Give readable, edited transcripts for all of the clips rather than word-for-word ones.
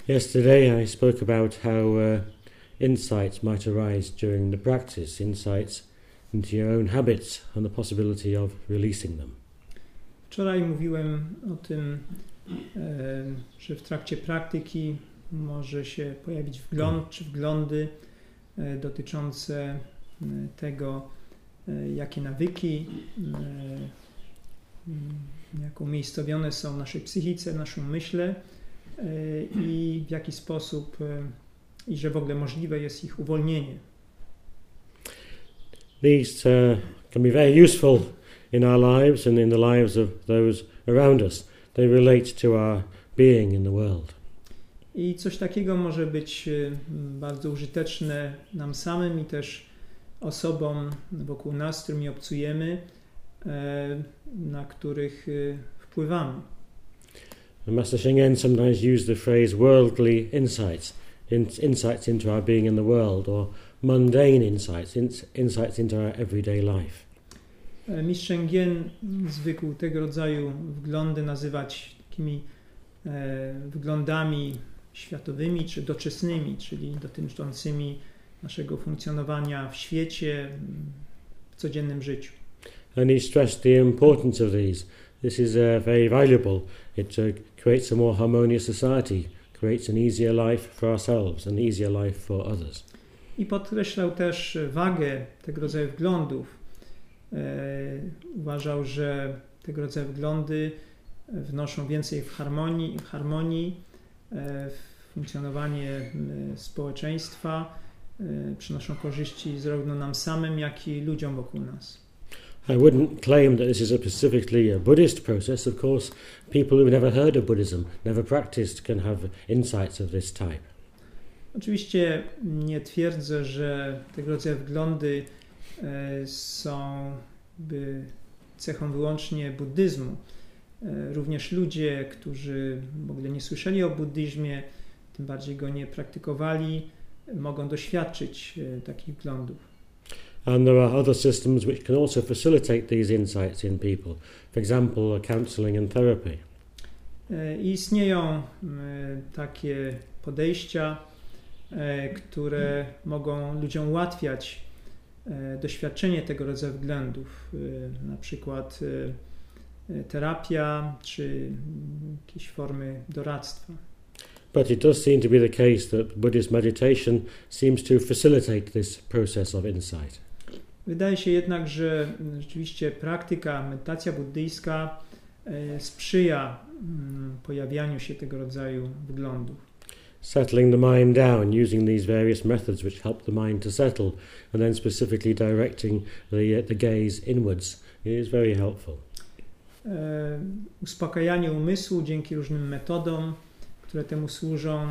Yesterday I spoke about how insights might arise during the practice, insights into your own habits and the possibility of releasing them. Wczoraj mówiłem o tym, że w trakcie praktyki może się pojawić wgląd czy wglądy dotyczące tego, jakie nawyki, jak umiejscowione są w naszej psychice, w naszym umyśle i w jaki sposób, i że w ogóle możliwe jest ich uwolnienie. These can be very useful in our lives and in the lives of those around us. They relate to our being in the world. I coś takiego może być bardzo użyteczne nam samym i też osobom wokół nas, z którymi obcujemy, na których wpływamy. Master Shingen sometimes used the phrase worldly insights, insights into our being in the world, or mundane insights, insights into our everyday life. Mistrz Shingen zwykł tego rodzaju wglądy nazywać takimi wglądami światowymi czy doczesnymi, czyli dotyczącymi naszego funkcjonowania w świecie, w codziennym życiu. And he stressed the importance of these. This is very valuable. It creates a more harmonious society, creates an easier life for ourselves, an easier life for others. I podkreślał też wagę tego rodzaju wglądów. Uważał, że tego rodzaju wglądy wnoszą więcej w harmonii, w funkcjonowanie społeczeństwa, przynoszą korzyści zarówno nam samym, jak i ludziom wokół nas. I wouldn't claim that this is specifically a Buddhist process. Of course, people who've never heard of Buddhism, never practiced, can have insights of this type. Oczywiście nie twierdzę, że tego rodzaju wglądy są cechą wyłącznie buddyzmu. Również ludzie, którzy w ogóle nie słyszeli o buddyzmie, tym bardziej go nie praktykowali, mogą doświadczyć takich wglądów. And there are other systems which can also facilitate these insights in people. For example, counselling and therapy. I istnieją takie podejścia, które mogą ludziom ułatwiać doświadczenie tego rodzaju wglądów, na przykład terapia czy jakieś formy doradztwa. But it does seem to be the case that Buddhist meditation seems to facilitate this process of insight. Wydaje się jednak, że rzeczywiście medytacja buddyjska sprzyja pojawianiu się tego rodzaju wglądów. Settling the mind down using these various methods which help the mind to settle and then specifically directing the gaze inwards is very helpful. Uspokajanie umysłu dzięki różnym metodom, które temu służą,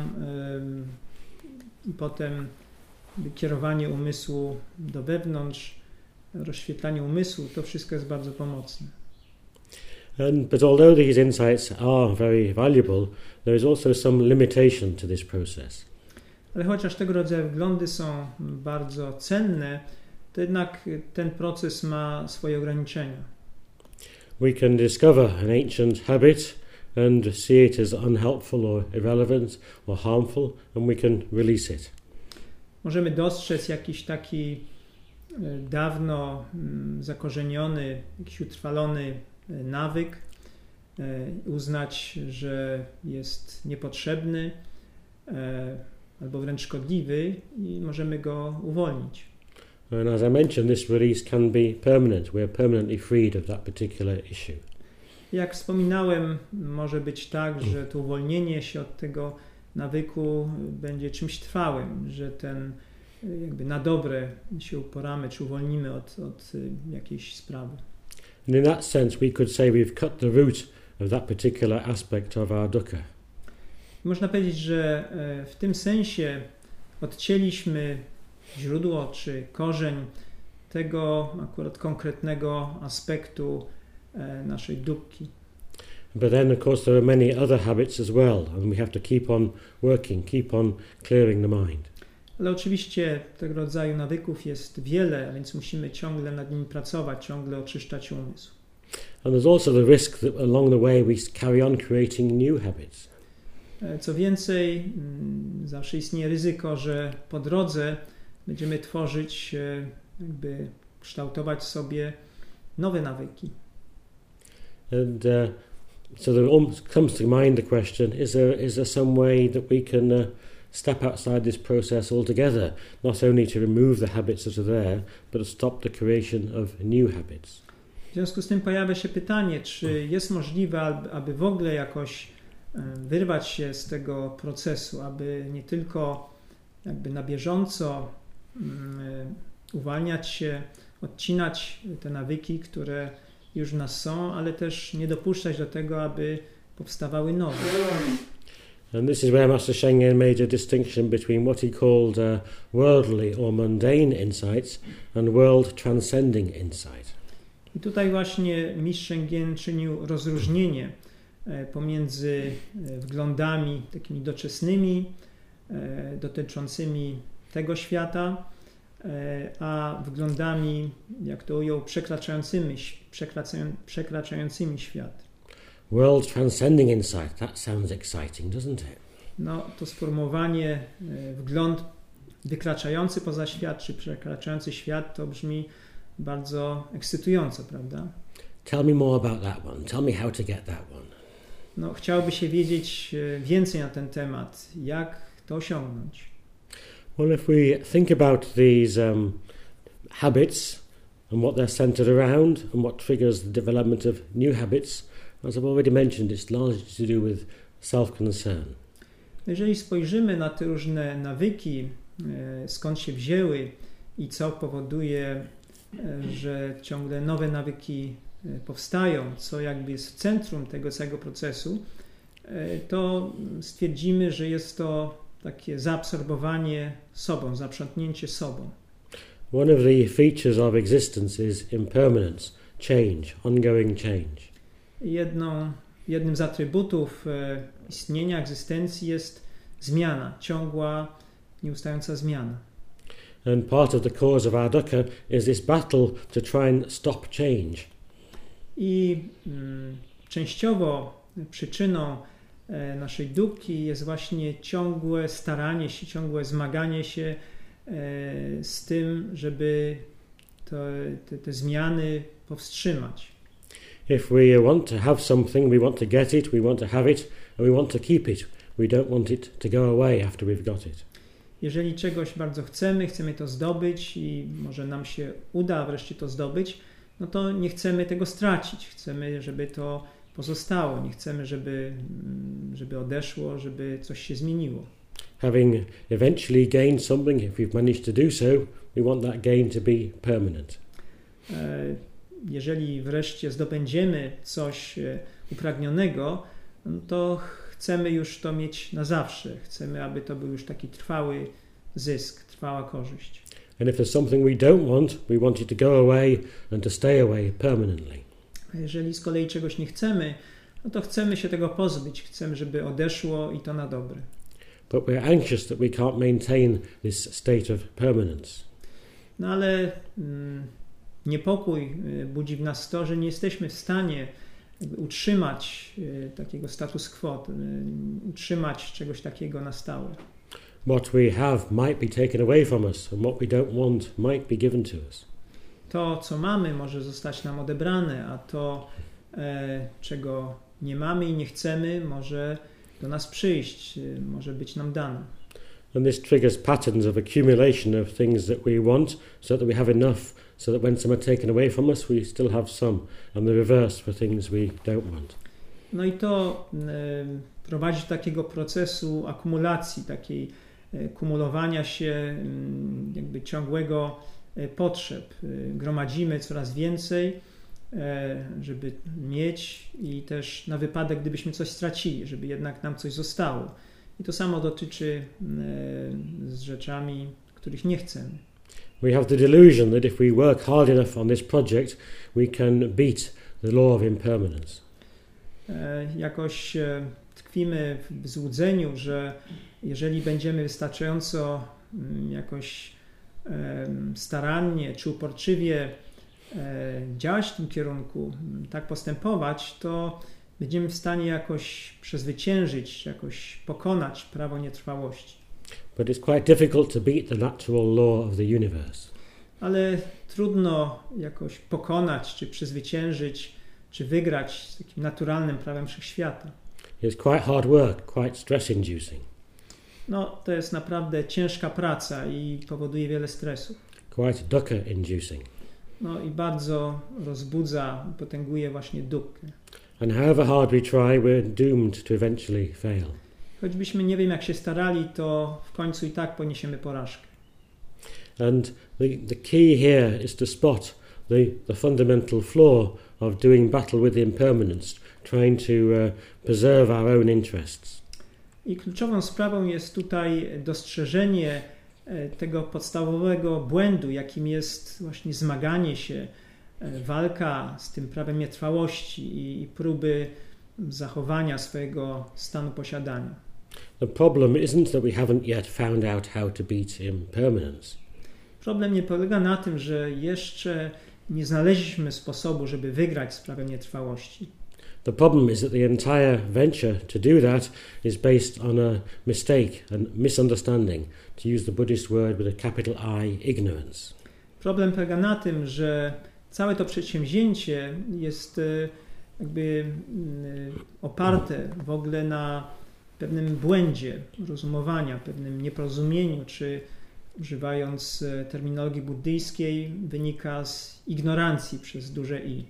i potem kierowanie umysłu do wewnątrz, rozświetlanie umysłu, to wszystko jest bardzo pomocne. But although these insights are very valuable, there is also some limitation to this process. Ale chociaż tego rodzaju wglądy są bardzo cenne, to jednak ten proces ma swoje ograniczenia. We can discover an ancient habit and see it as unhelpful or irrelevant or harmful, and we can release it. Możemy dostrzec jakiś taki dawno zakorzeniony, jakiś utrwalony nawyk, uznać, że jest niepotrzebny albo wręcz szkodliwy i możemy go uwolnić. And as I mentioned, this release can be permanent. We are permanently freed of that particular issue. Jak wspominałem, może być tak, że to uwolnienie się od tego nawyku będzie czymś trwałym, że ten jakby na dobre się uporamy, czy uwolnimy od jakiejś sprawy. And in that sense, we could say we've cut the root of that particular aspect of our dukkha. Można powiedzieć, że w tym sensie odcięliśmy źródło czy korzeń tego akurat konkretnego aspektu naszej dukkhi. But then, of course, there are many other habits as well, and we have to keep on working, keep on clearing the mind. Ale oczywiście tego rodzaju nawyków jest wiele, a więc musimy ciągle nad nimi pracować, ciągle oczyszczać umysł. And there's also the risk that along the way we carry on creating new habits. Co więcej, zawsze istnieje ryzyko, że po drodze będziemy tworzyć, jakby kształtować sobie nowe nawyki. And so there comes to mind the question, is there some way that we can step outside this process altogether, not only to remove the habits that are there, but to stop the creation of new habits? W związku z tym pojawia się pytanie, czy jest możliwe, aby w ogóle jakoś wyrwać się z tego procesu, aby nie tylko jakby na bieżąco uwalniać się, odcinać te nawyki, które już w nas są, ale też nie dopuszczać do tego, aby powstawały nowe. And this is where Master Sheng made a distinction between what he called worldly or mundane insights and world transcending insight. I tutaj właśnie mistrz Sheng czynił rozróżnienie pomiędzy wglądami takimi doczesnymi, dotyczącymi tego świata, a wglądami, jak to ujął, przekraczającymi świat. World transcending insight, that sounds exciting, doesn't it? No, to sformułowanie wgląd wykraczający poza świat, czy przekraczający świat, to brzmi bardzo ekscytująco, prawda? Tell me more about that one. Tell me how to get that one. No, chciałoby się wiedzieć więcej na ten temat. Jak to osiągnąć? Well, if we think about these habits and what they're centered around and what triggers the development of new habits, as I've already mentioned, it's largely to do with self-concern. Jeżeli spojrzymy na te różne nawyki, skąd się wzięły i co powoduje, że ciągle nowe nawyki powstają, co jakby jest w centrum tego całego procesu, to stwierdzimy, że jest to takie zaabsorbowanie sobą, zaprzątnięcie sobą. One of the features of existence is impermanence, change, ongoing change. Jednym z atrybutów istnienia, egzystencji jest zmiana, ciągła, nieustająca zmiana. And part of the cause of our dukkha is this battle to try and stop change. I częściowo przyczyną naszej dukkhi jest właśnie ciągłe staranie się, ciągłe zmaganie się z tym, żeby te zmiany powstrzymać. If we want to have something, we want to get it, we want to have it, and we want to keep it. We don't want it to go away after we've got it. Jeżeli czegoś bardzo chcemy to zdobyć i może nam się uda wreszcie to zdobyć, no to nie chcemy tego stracić. Chcemy, żeby to pozostało. Nie chcemy, żeby odeszło, żeby coś się zmieniło. Having eventually gained something, if we've managed to do so, we want that gain to be permanent. Jeżeli wreszcie zdobędziemy coś upragnionego, no to chcemy już to mieć na zawsze. Chcemy, aby to był już taki trwały zysk, trwała korzyść. And if there's something we don't want, we want it to go away and to stay away permanently. A jeżeli z kolei czegoś nie chcemy, no to chcemy się tego pozbyć. Chcemy, żeby odeszło i to na dobre. But we're anxious that we can't maintain this state of permanence. No ale niepokój budzi w nas to, że nie jesteśmy w stanie utrzymać takiego status quo, utrzymać czegoś takiego na stałe. What we have might be taken away from us, and what we don't want might be given to us. To, co mamy, może zostać nam odebrane, a to, czego nie mamy i nie chcemy, może do nas przyjść, może być nam dane. And this triggers patterns of accumulation of things that we want, so that we have enough, so that when some are taken away from us, we still have some, and the reverse for things we don't want. No i to prowadzi do takiego procesu akumulacji, takiej kumulowania się, jakby ciągłego potrzeb. Gromadzimy coraz więcej, żeby mieć i też na wypadek, gdybyśmy coś stracili, żeby jednak nam coś zostało. I to samo dotyczy z rzeczami, których nie chcemy. We have the delusion that if we work hard enough on this project, we can beat the law of impermanence. Jakoś tkwimy w złudzeniu, że jeżeli będziemy wystarczająco jakoś starannie czy uporczywie działać w tym kierunku, tak postępować, to będziemy w stanie jakoś przezwyciężyć, jakoś pokonać prawo nietrwałości. But it's quite difficult to beat the natural law of the universe. Ale trudno jakoś pokonać, czy przezwyciężyć, czy wygrać z takim naturalnym prawem wszechświata. It's quite hard work, quite stress-inducing, No, to jest naprawdę ciężka praca i powoduje wiele stresu. quite dukkha-inducing. No i bardzo rozbudza, potęguje właśnie dukkę. And however hard we try, we're doomed to eventually fail. Choćbyśmy nie wiem jak się starali, to w końcu i tak poniesiemy porażkę. And the key here is to spot the fundamental flaw of doing battle with impermanence, trying to preserve our own interests. I kluczową sprawą jest tutaj dostrzeżenie tego podstawowego błędu, jakim jest właśnie zmaganie się, walka z tym prawem nietrwałości i próby zachowania swojego stanu posiadania. The problem isn't that we haven't yet found out how to beat impermanence. Problem nie polega na tym, że jeszcze nie znaleźliśmy sposobu, żeby wygrać z prawem nietrwałości. The problem is that the entire venture to do that is based on a mistake and misunderstanding, to use the Buddhist word with a capital I, ignorance. Problem polega na tym, że całe to przedsięwzięcie jest jakby oparte w ogóle na pewnym błędzie rozumowania, pewnym nieporozumieniu, czy używając terminologii buddyjskiej, wynika z ignorancji przez duże I.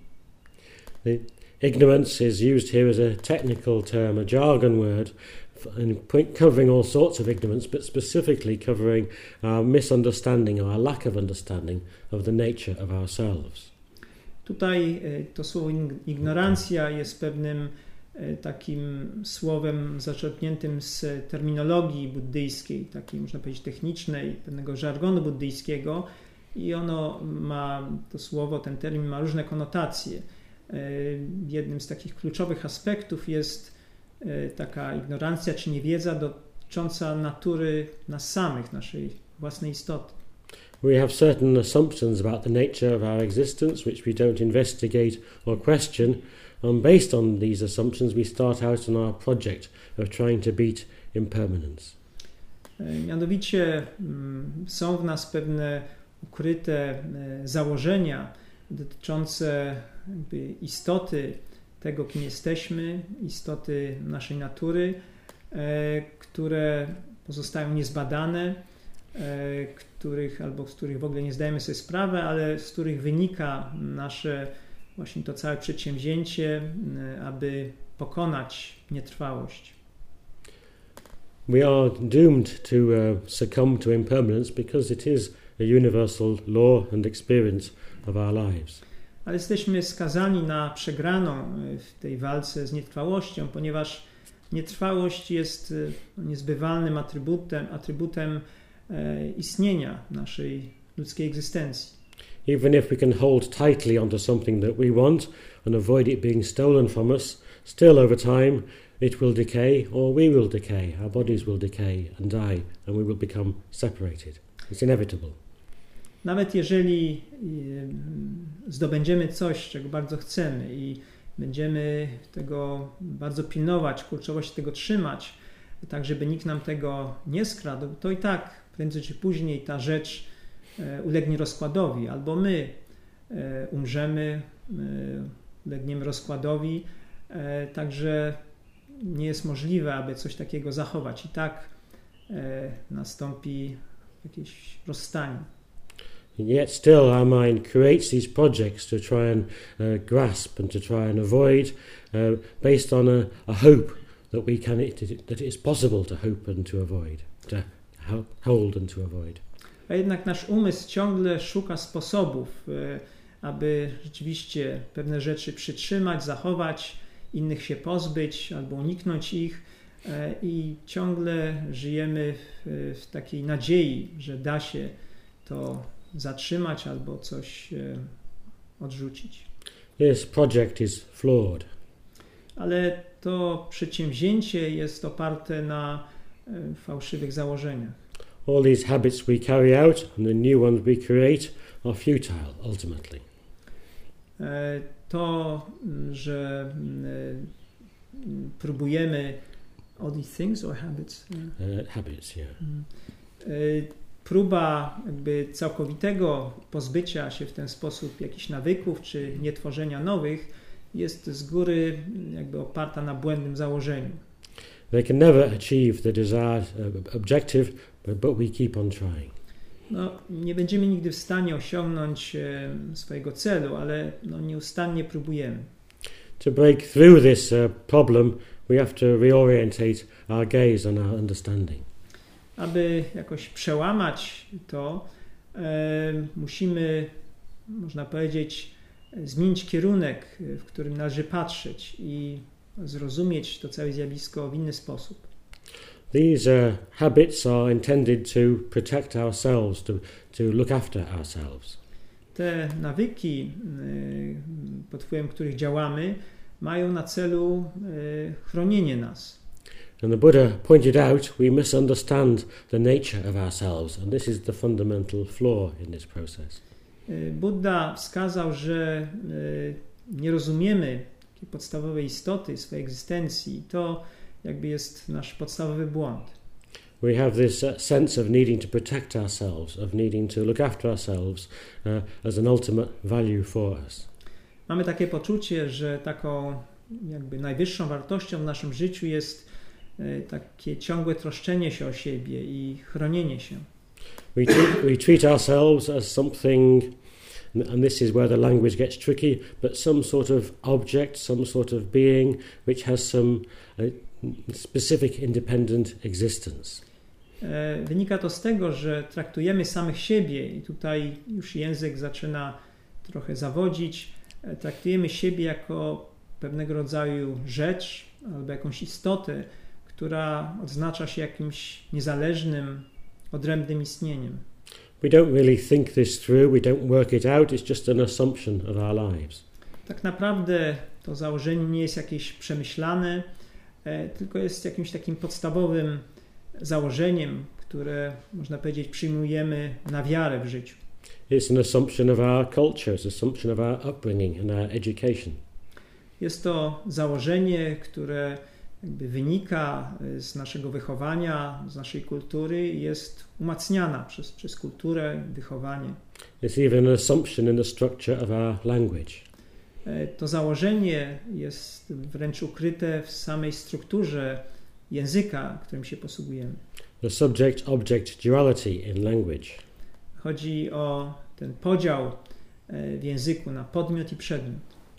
Ignorance is used here as a technical term, a jargon word, covering all sorts of ignorance, but specifically covering our misunderstanding or our lack of understanding of the nature of ourselves. Tutaj to słowo ignorancja jest pewnym takim słowem zaczerpniętym z terminologii buddyjskiej, takiej można powiedzieć technicznej, pewnego żargonu buddyjskiego i ono ma, to słowo, ten termin ma różne konotacje. Jednym z takich kluczowych aspektów jest taka ignorancja czy niewiedza dotycząca natury nas samych, naszej własnej istoty. We have certain assumptions about the nature of our existence which we don't investigate or question, and based on these assumptions we start out on our project of trying to beat impermanence. Mianowicie są w nas pewne ukryte założenia dotyczące jakby istoty tego, kim jesteśmy, istoty naszej natury, które pozostają niezbadane, z których w ogóle nie zdajemy sobie sprawy, ale z których wynika nasze właśnie to całe przedsięwzięcie, aby pokonać nietrwałość. We are doomed to succumb to impermanence because it is a universal law and experience of our lives. Ale jesteśmy skazani na przegraną w tej walce z nietrwałością, ponieważ nietrwałość jest niezbywalnym atrybutem istnienia naszej ludzkiej egzystencji. Even if we can hold tightly onto something that we want and avoid it being stolen from us, still over time it will decay or we will decay, our bodies will decay and die and we will become separated. It's inevitable. Nawet jeżeli zdobędziemy coś, czego bardzo chcemy i będziemy tego bardzo pilnować, kurczowo się tego trzymać, tak żeby nikt nam tego nie skradł, to i tak prędzej czy później ta rzecz ulegnie rozkładowi, albo my umrzemy, ulegniemy rozkładowi, także nie jest możliwe, aby coś takiego zachować. I tak nastąpi jakieś rozstanie. Yet still our mind creates these projects to try and grasp and to try and avoid, based on a hope that that it is possible to hope and to avoid, to hold and to avoid. A jednak nasz umysł ciągle szuka sposobów, aby rzeczywiście pewne rzeczy przytrzymać, zachować, innych się pozbyć albo uniknąć ich i ciągle żyjemy w takiej nadziei, że da się to zatrzymać albo coś odrzucić. This project is flawed. Ale to przedsięwzięcie jest oparte na fałszywych założeniach. All these habits we carry out and the new ones we create are futile ultimately. To, że próbujemy all these things or habits? Habits, yeah. Próba jakby całkowitego pozbycia się w ten sposób jakichś nawyków czy nietworzenia nowych jest z góry jakby oparta na błędnym założeniu. They can never achieve the desired objective, but we keep on trying. No, nie będziemy nigdy w stanie osiągnąć swojego celu, ale nieustannie próbujemy. To break through this problem, we have to reorientate our gaze and our understanding. Aby jakoś przełamać to, musimy, można powiedzieć, zmienić kierunek, w którym należy patrzeć i zrozumieć to całe zjawisko w inny sposób. These habits are intended to protect ourselves, to look after ourselves. Te nawyki, pod wpływem których działamy, mają na celu chronienie nas. And the Buddha pointed out we misunderstand the nature of ourselves, and this is the fundamental flaw in this process. Buddha wskazał, że nie rozumiemy takiej podstawowej istoty swojej egzystencji. To jakby jest nasz podstawowy błąd. We have this sense of needing to protect ourselves, of needing to look after ourselves as an ultimate value for us. Mamy takie poczucie, że taką jakby najwyższą wartością w naszym życiu jest takie ciągłe troszczenie się o siebie i chronienie się. We treat ourselves as something, and this is where the language gets tricky, but some sort of object, some sort of being which has some specific independent existence. Wynika to z tego, że traktujemy samych siebie i tutaj już język zaczyna trochę zawodzić. Traktujemy siebie jako pewnego rodzaju rzecz albo jakąś istotę, która odznacza się jakimś niezależnym, odrębnym istnieniem. We don't really think this through, we don't work it out, it's just an assumption of our lives. Tak naprawdę to założenie nie jest jakieś przemyślane, tylko jest jakimś takim podstawowym założeniem, które, można powiedzieć, przyjmujemy na wiarę w życiu. It's an assumption of our culture, it's an assumption of our upbringing and our education. Jest to założenie, które jakby wynika z naszego wychowania, z naszej kultury i jest umacniana przez kulturę, wychowanie. It's even an assumption in the structure of our language. To założenie jest wręcz ukryte w samej strukturze języka, którym się posługujemy. The subject-object duality in language. Chodzi o ten podział w języku na podmiot i przedmiot.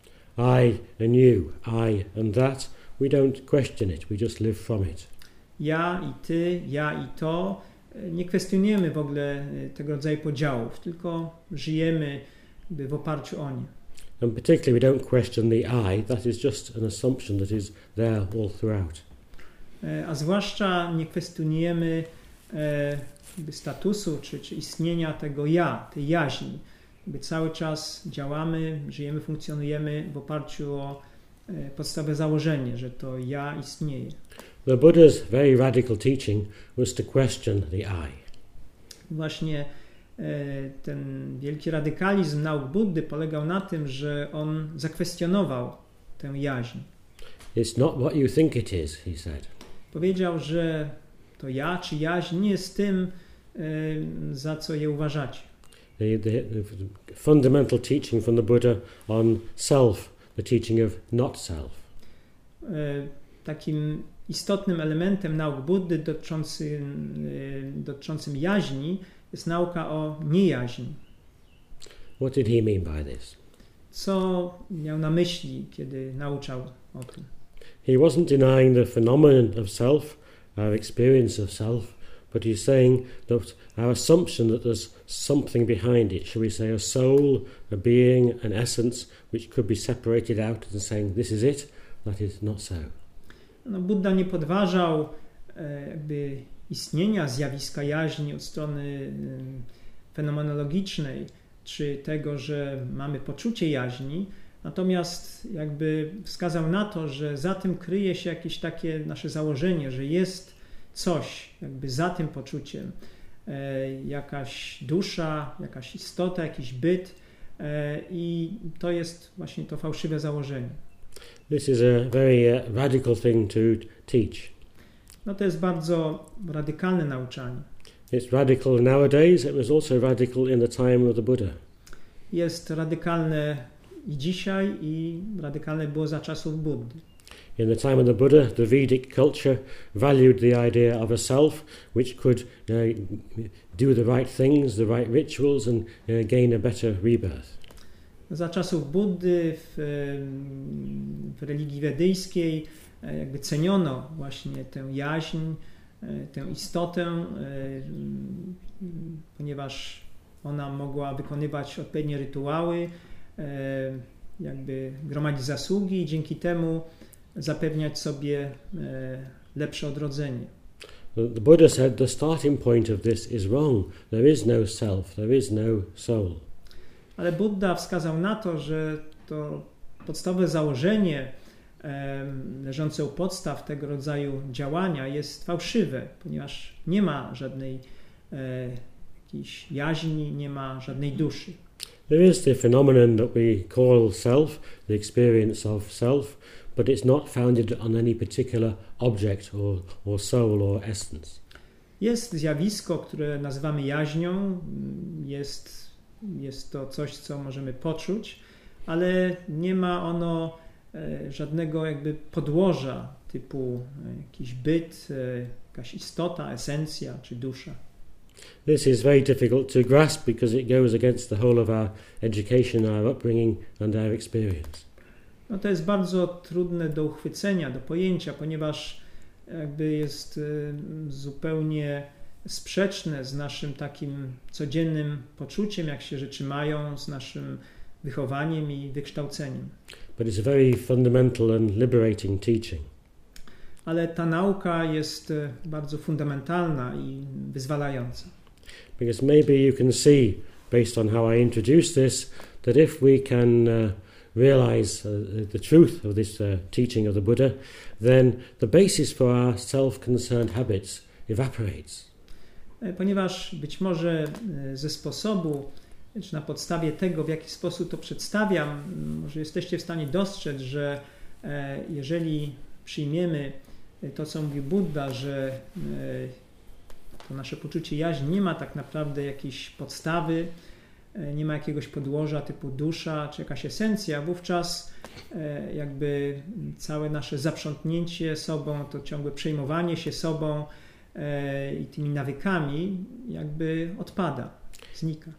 I and you, I and that, we don't question it, we just live from it. Ja i ty, ja i to. Nie kwestionujemy w ogóle tego rodzaju podziałów, tylko żyjemy w oparciu o nie. And particularly we don't question the I, that is just an assumption that is there all throughout. A zwłaszcza nie kwestionujemy statusu czy istnienia tego ja, tej jaźni. Cały czas działamy, żyjemy, funkcjonujemy w oparciu o podstawowe założenie, że to ja istnieje. The Buddha's very radical teaching was to question the I. Właśnie ten wielki radykalizm nauk Buddy polegał na tym, że on zakwestionował tę jaźń. It's not what you think it is, he said. Powiedział, że to ja czy jaźń nie jest tym, za co je uważacie. The fundamental teaching from the Buddha on self, the teaching of not self. Takim istotnym elementem nauk Buddy dotyczącym jaźni jest nauka o niejaźni. What did he mean by this? Co miał na myśli, kiedy nauczał o tym? He wasn't denying the phenomenon of self, our experience of self, but he's saying that our assumption that there's something behind it, shall we say a soul, a being, an essence, which could be separated out and saying this is it, that is not so. No, Buddha nie podważał jakby istnienia zjawiska jaźni od strony fenomenologicznej, czy tego, że mamy poczucie jaźni, natomiast jakby wskazał na to, że za tym kryje się jakieś takie nasze założenie, że jest coś jakby za tym poczuciem, jakaś dusza, jakaś istota, jakiś byt i to jest właśnie to fałszywe założenie. This is a very radical thing to teach. No to jest bardzo radykalne nauczanie. It's radical nowadays. It was also radical in the time of the Buddha. Jest radykalne i dzisiaj, i radykalne było za czasów Buddy. In the time of the Buddha, the Vedic culture valued the idea of a self which could do the right things, the right rituals, and gain a better rebirth. Za czasów Buddy w religii wedyjskiej jakby ceniono właśnie tę jaźń, tę istotę, ponieważ ona mogła wykonywać odpowiednie rytuały, jakby gromadzić zasługi i dzięki temu zapewniać sobie lepsze odrodzenie. The Buddha said the starting point of this is wrong. There is no self, there is no soul. Ale Buddha wskazał na to, że to podstawowe założenie leżące u podstaw tego rodzaju działania jest fałszywe, ponieważ nie ma żadnej jakiejś jaźni, nie ma żadnej duszy. There is the phenomenon that we call self, the experience of self, but it's not founded on any particular object or soul or essence. Jest zjawisko, które nazywamy jaźnią, jest to coś, co możemy poczuć, ale nie ma ono żadnego jakby podłoża typu jakiś byt, jakaś istota, esencja czy dusza. This is very difficult to grasp because it goes against the whole of our education, our upbringing and our experience. No to jest bardzo trudne do uchwycenia, do pojęcia, ponieważ jakby jest zupełnie sprzeczne z naszym takim codziennym poczuciem, jak się rzeczy mają, z naszym wychowaniem i wykształceniem. But it's a very fundamental and liberating teaching. Ale ta nauka jest bardzo fundamentalna i wyzwalająca. Because maybe you can see, based on how I introduced this, that if we can realize the truth of this teaching of the Buddha, then the basis for our self-concerned habits evaporates. Ponieważ być może ze sposobu, czy na podstawie tego, w jaki sposób to przedstawiam, może jesteście w stanie dostrzec, że jeżeli przyjmiemy to, co mówi Buddha, że to nasze poczucie jaźni nie ma tak naprawdę jakiejś podstawy, nie ma jakiegoś podłoża typu dusza czy jakaś esencja, wówczas jakby całe nasze zaprzątnięcie sobą, to ciągłe przejmowanie się sobą i tymi nawykami jakby odpada, znika.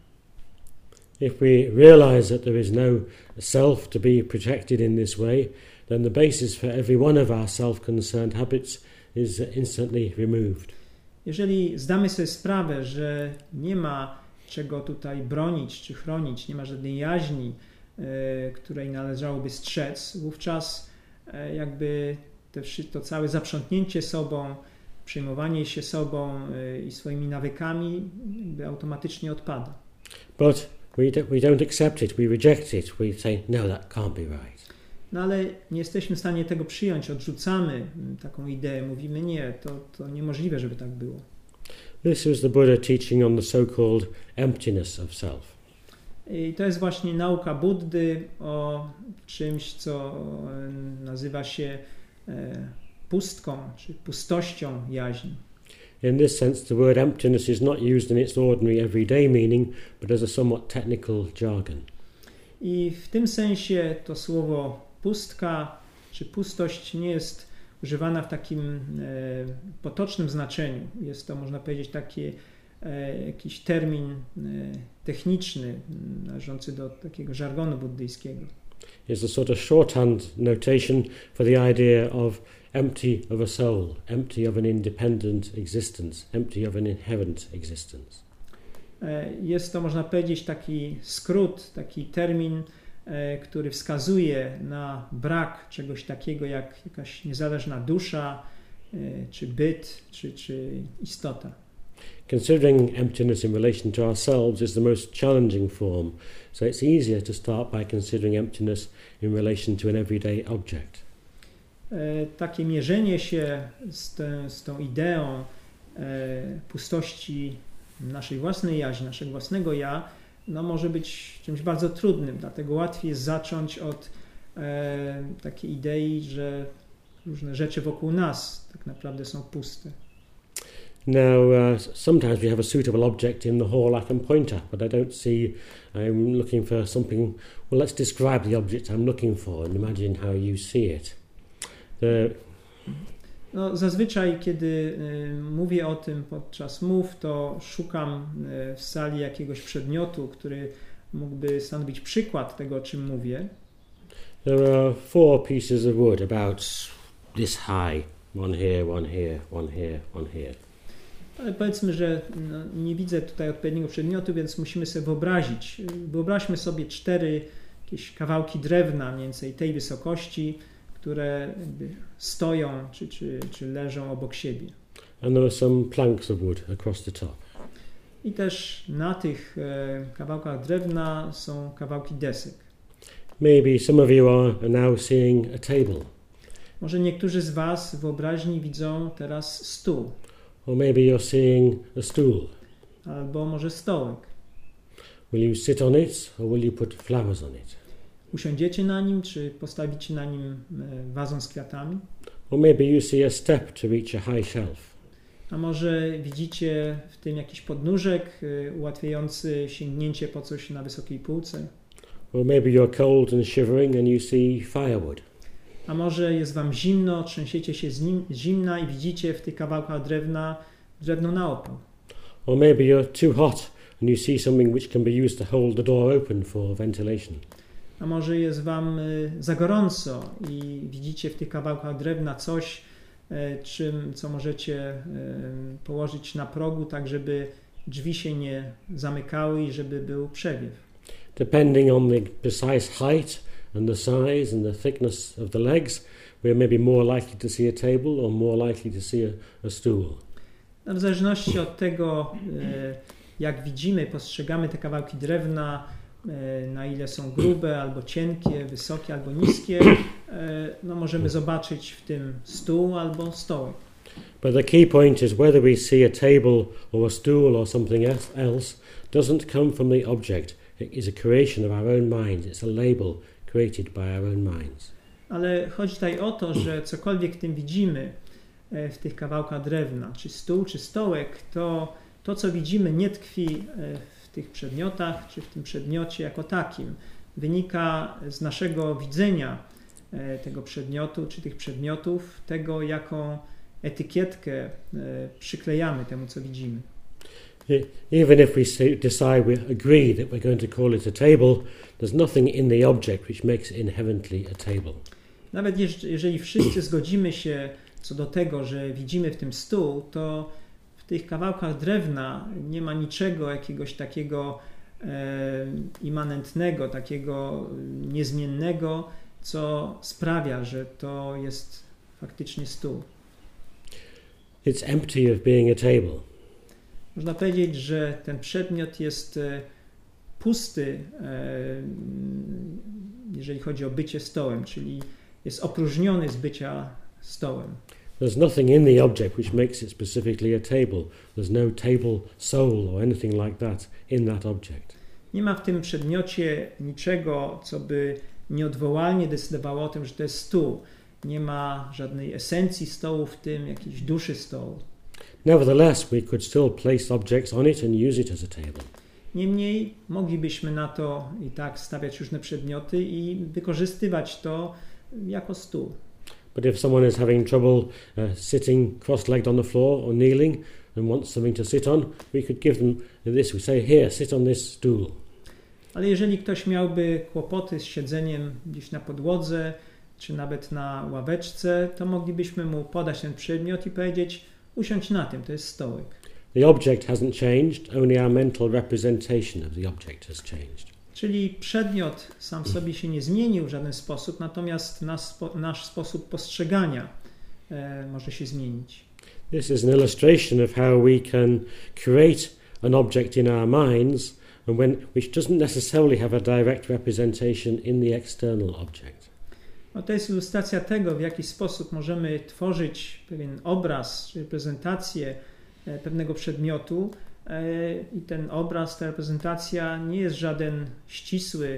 If we realize that there is no self to be protected in this way, then the basis for every one of our self-concerned habits is instantly removed. Jeżeli zdamy sobie sprawę, że nie ma czego tutaj bronić czy chronić, nie ma żadnej jaźni, której należałoby strzec, wówczas jakby to całe zaprzątnięcie sobą, przejmowanie się sobą i swoimi nawykami jakby automatycznie odpada. But we don't accept it, we reject it, we say, no, that can't be right. No ale nie jesteśmy w stanie tego przyjąć, odrzucamy taką ideę, mówimy nie, to niemożliwe, żeby tak było. This was the Buddha teaching on the so-called emptiness of self. I to jest właśnie nauka Buddy o czymś, co nazywa się pustką, czy pustością jaźni. In this sense, the word emptiness is not used in its ordinary everyday meaning, but as a somewhat technical jargon. I w tym sensie to słowo pustka czy pustość nie jest używana w takim potocznym znaczeniu. Jest to, można powiedzieć, taki jakiś termin techniczny należący do takiego żargonu buddyjskiego. It's a sort of shorthand notation for the idea of empty of a soul, empty of an independent existence, empty of an inherent existence. Jest to, można powiedzieć, taki skrót, taki termin, który wskazuje na brak czegoś takiego jak jakaś niezależna dusza, czy byt, czy istota. Considering emptiness in relation to ourselves is the most challenging form, so it's easier to start by considering emptiness in relation to an everyday object. Takie mierzenie się z tą ideą pustości naszej własnej jaźni, naszego własnego ja, no może być czymś bardzo trudnym, dlatego łatwiej jest zacząć od takiej idei, że różne rzeczy wokół nas tak naprawdę są puste. Now, sometimes we have a suitable object in the hall I can point at, but I don't see, I'm looking for something, well, let's describe the object I'm looking for and imagine how you see it. No, zazwyczaj, kiedy mówię o tym podczas mów, to szukam w sali jakiegoś przedmiotu, który mógłby stanowić przykład tego, o czym mówię. There are 4 pieces of wood about this high. One here, one here, one here, one here. Ale powiedzmy, że nie widzę tutaj odpowiedniego przedmiotu, więc musimy sobie wyobrazić. Wyobraźmy sobie 4 jakieś kawałki drewna mniej więcej tej wysokości, które stoją czy leżą obok siebie. And there are some planks of wood across the top. I też na tych kawałkach drewna są kawałki desek. Maybe some of you are now seeing a table. Może niektórzy z Was w wyobraźni widzą teraz stół. Or maybe you're seeing a stool. Albo może stołek. Will you sit on it or will you put flowers on it? Usiądziecie na nim, czy postawicie na nim wazon z kwiatami? Or maybe you see a step to reach a high shelf. A może widzicie w tym jakiś podnóżek ułatwiający sięgnięcie po coś na wysokiej półce? Or maybe you're cold and shivering and you see firewood. A może jest Wam zimno, trzęsiecie się z zimna i widzicie w tych kawałkach drewno na opał. Or maybe you're too hot and you see something which can be used to hold the door open for ventilation. A może jest Wam za gorąco i widzicie w tych kawałkach drewna coś, co możecie położyć na progu, tak żeby drzwi się nie zamykały i żeby był przewiew. Depending on the precise height and the size and the thickness of the legs, we're maybe more likely to see a table or more likely to see a stool. W zależności od tego, jak widzimy, postrzegamy te kawałki drewna, na ile są grube albo cienkie, wysokie albo niskie, no możemy zobaczyć w tym stół albo stołek. But the key point is whether we see a table or a stool or something else doesn't come from the object. It is a creation of our own minds. It's a label created by our own minds. Ale chodzi tutaj o to, że cokolwiek w tym widzimy, w tych kawałkach drewna, czy stół, czy stołek, to co widzimy nie tkwi w tych przedmiotach, czy w tym przedmiocie jako takim. Wynika z naszego widzenia tego przedmiotu, czy tych przedmiotów, tego jaką etykietkę przyklejamy temu, co widzimy. Even if we decide we agree that we're going to call it a table, there's nothing in the object which makes it inherently a table. Nawet jeżeli wszyscy zgodzimy się co do tego, że widzimy w tym stół, to w tych kawałkach drewna nie ma niczego jakiegoś takiego immanentnego, takiego niezmiennego, co sprawia, że to jest faktycznie stół. It's empty of being a table. Można powiedzieć, że ten przedmiot jest pusty, jeżeli chodzi o bycie stołem, czyli jest opróżniony z bycia stołem. There's nothing in the object which makes it specifically a table. There's no table soul or anything like that in that object. Nie ma w tym przedmiocie niczego, co by nieodwołalnie decydowało o tym, że to jest stół. Nie ma żadnej esencji stołu w tym, jakiejś duszy stołu. Nevertheless, we could still place objects on it and use it as a table. Niemniej moglibyśmy na to i tak stawiać różne przedmioty i wykorzystywać to jako stół. But if someone is having trouble sitting cross-legged on the floor or kneeling and wants something to sit on, we could give them this. We say, here, sit on this stool. Ale jeżeli ktoś miałby kłopoty z siedzeniem gdzieś na podłodze, czy nawet na ławeczce, to moglibyśmy mu podać ten przedmiot i powiedzieć, usiądź na tym, to jest stołek. The object hasn't changed, only our mental representation of the object has changed. Czyli przedmiot sam sobie się nie zmienił w żaden sposób, natomiast nasz sposób postrzegania może się zmienić. This is an illustration of how we can create an object in our minds which doesn't necessarily have a direct representation in the external object. No to jest ilustracja tego, w jaki sposób możemy tworzyć pewien obraz, czy reprezentację pewnego przedmiotu i ten obraz, ta reprezentacja nie jest żaden ścisły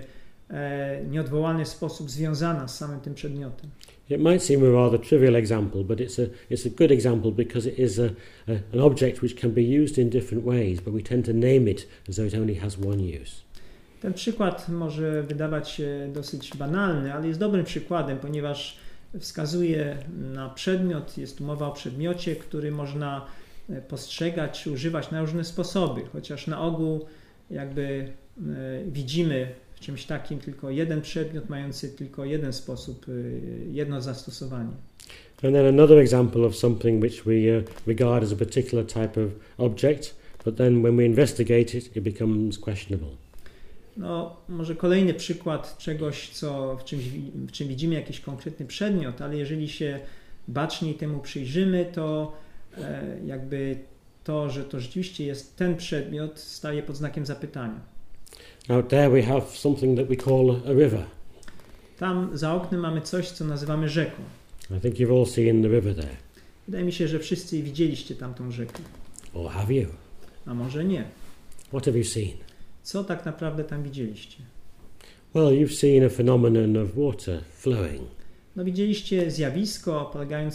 nieodwołalny sposób związana z samym tym przedmiotem. It might seem a rather trivial example, but it's a good example because it is an object which can be used in different ways, but we tend to name it as though it only has one use. Ten przykład może wydawać się dosyć banalny, ale jest dobrym przykładem, ponieważ wskazuje na przedmiot, jest tu mowa o przedmiocie, który można postrzegać czy używać na różne sposoby, chociaż na ogół jakby widzimy w czymś takim tylko jeden przedmiot mający tylko jeden sposób, jedno zastosowanie. And then another example of something which we regard as a particular type of object, but then when we investigate it, it becomes questionable. No, może kolejny przykład czegoś, w czym widzimy jakiś konkretny przedmiot, ale jeżeli się baczniej temu przyjrzymy, to jakby to, że to rzeczywiście jest ten przedmiot, staje pod znakiem zapytania. Out there we have something that we call a river. Tam za oknem mamy coś, co nazywamy rzeką. I think you've all seen the river there. Wydaje mi się, że wszyscy widzieliście tamtą rzekę. Or have you? A może nie. What have you seen? Co tak naprawdę tam widzieliście? Well, you've seen a phenomenon of water flowing. No, widzieliście zjawisko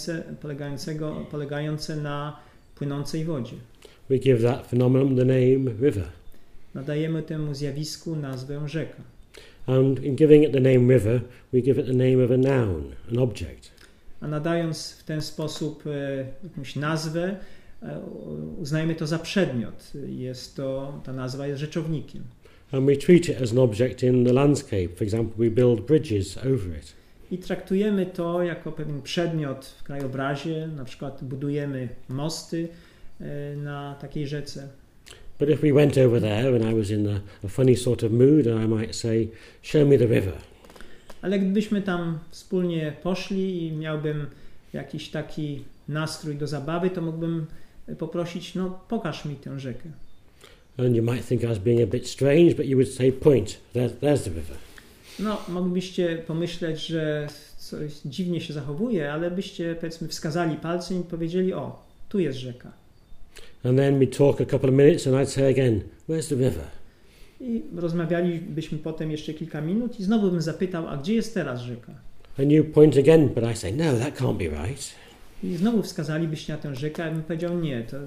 polegające na płynącej wodzie. We give that phenomenon the name river. Nadajemy temu zjawisku nazwę rzeka. And in giving it the name river, we give it the name of a noun, an object. A nadając w ten sposób jakąś nazwę, uznajemy to za przedmiot. Ta nazwa jest rzeczownikiem. And we treat it as an object in the landscape. For example, we build bridges over it. I traktujemy to jako pewien przedmiot w krajobrazie, na przykład budujemy mosty na takiej rzece. But if we went over there and I was in a funny sort of mood, I might say, show me the river. Ale gdybyśmy tam wspólnie poszli i miałbym jakiś taki nastrój do zabawy, to mógłbym poprosić, no pokaż mi tę rzekę. And you might think I was being a bit strange, but you would say, point, there's the river. No, moglibyście pomyśleć, że coś dziwnie się zachowuje, ale byście, powiedzmy, wskazali palcem i powiedzieli, o, tu jest rzeka. And then we'd talk a couple of minutes and I'd say again, where's the river? I rozmawialibyśmy potem jeszcze kilka minut i znowu bym zapytał, a gdzie jest teraz rzeka? And you point again, but I say, no, that can't be right. I znowu wskazalibyście na tę rzekę, a ja bym powiedział, nie, to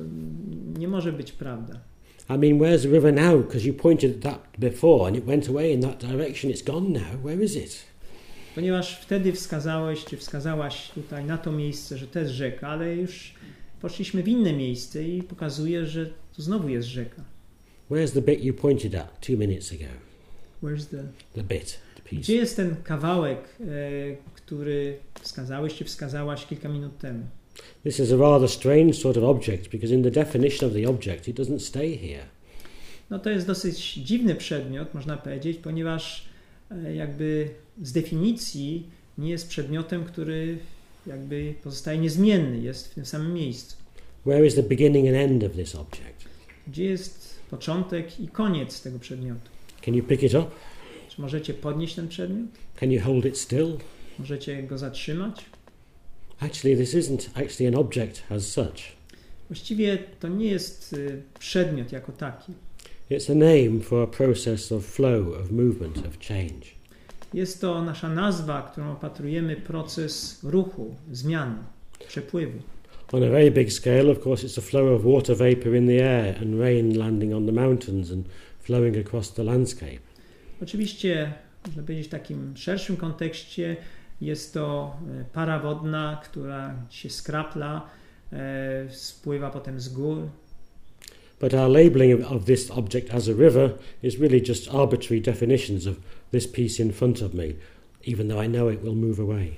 nie może być prawda. I mean, where's the river now? Because you pointed at that before and it went away in that direction. It's gone now. Where is it? Ponieważ wtedy wskazałeś, czy wskazałaś tutaj na to miejsce, że to jest rzeka, ale już poszliśmy w inne miejsce i pokazuje, że tu znowu jest rzeka. Where's the bit you pointed at 2 minutes ago? Where's the bit? The piece. Gdzie jest ten kawałek, który wskazałeś, czy wskazałaś kilka minut temu? This is a rather strange sort of object because in the definition of the object it doesn't stay here. No to jest dosyć dziwny przedmiot, można powiedzieć, ponieważ jakby z definicji nie jest przedmiotem, który jakby pozostaje niezmienny, jest w tym samym miejscu. Where is the beginning and end of this object? Gdzie jest początek i koniec tego przedmiotu? Can you pick it up? Czy możecie podnieść ten przedmiot? Can you hold it still? Możecie go zatrzymać? Actually, this isn't actually an object as such. Właściwie to nie jest przedmiot jako taki. It's a name for a process of flow, of movement, of change. Jest to nasza nazwa, którą opatrujemy proces ruchu, zmiany, przepływu. On a very big scale, of course, it's the flow of water vapor in the air and rain landing on the mountains and flowing across the landscape. Oczywiście, można powiedzieć w takim szerszym kontekście, jest to para wodna, która się skrapla, spływa potem z gór. But our labeling of this object as a river is really just arbitrary definitions of this piece in front of me, even though I know it will move away.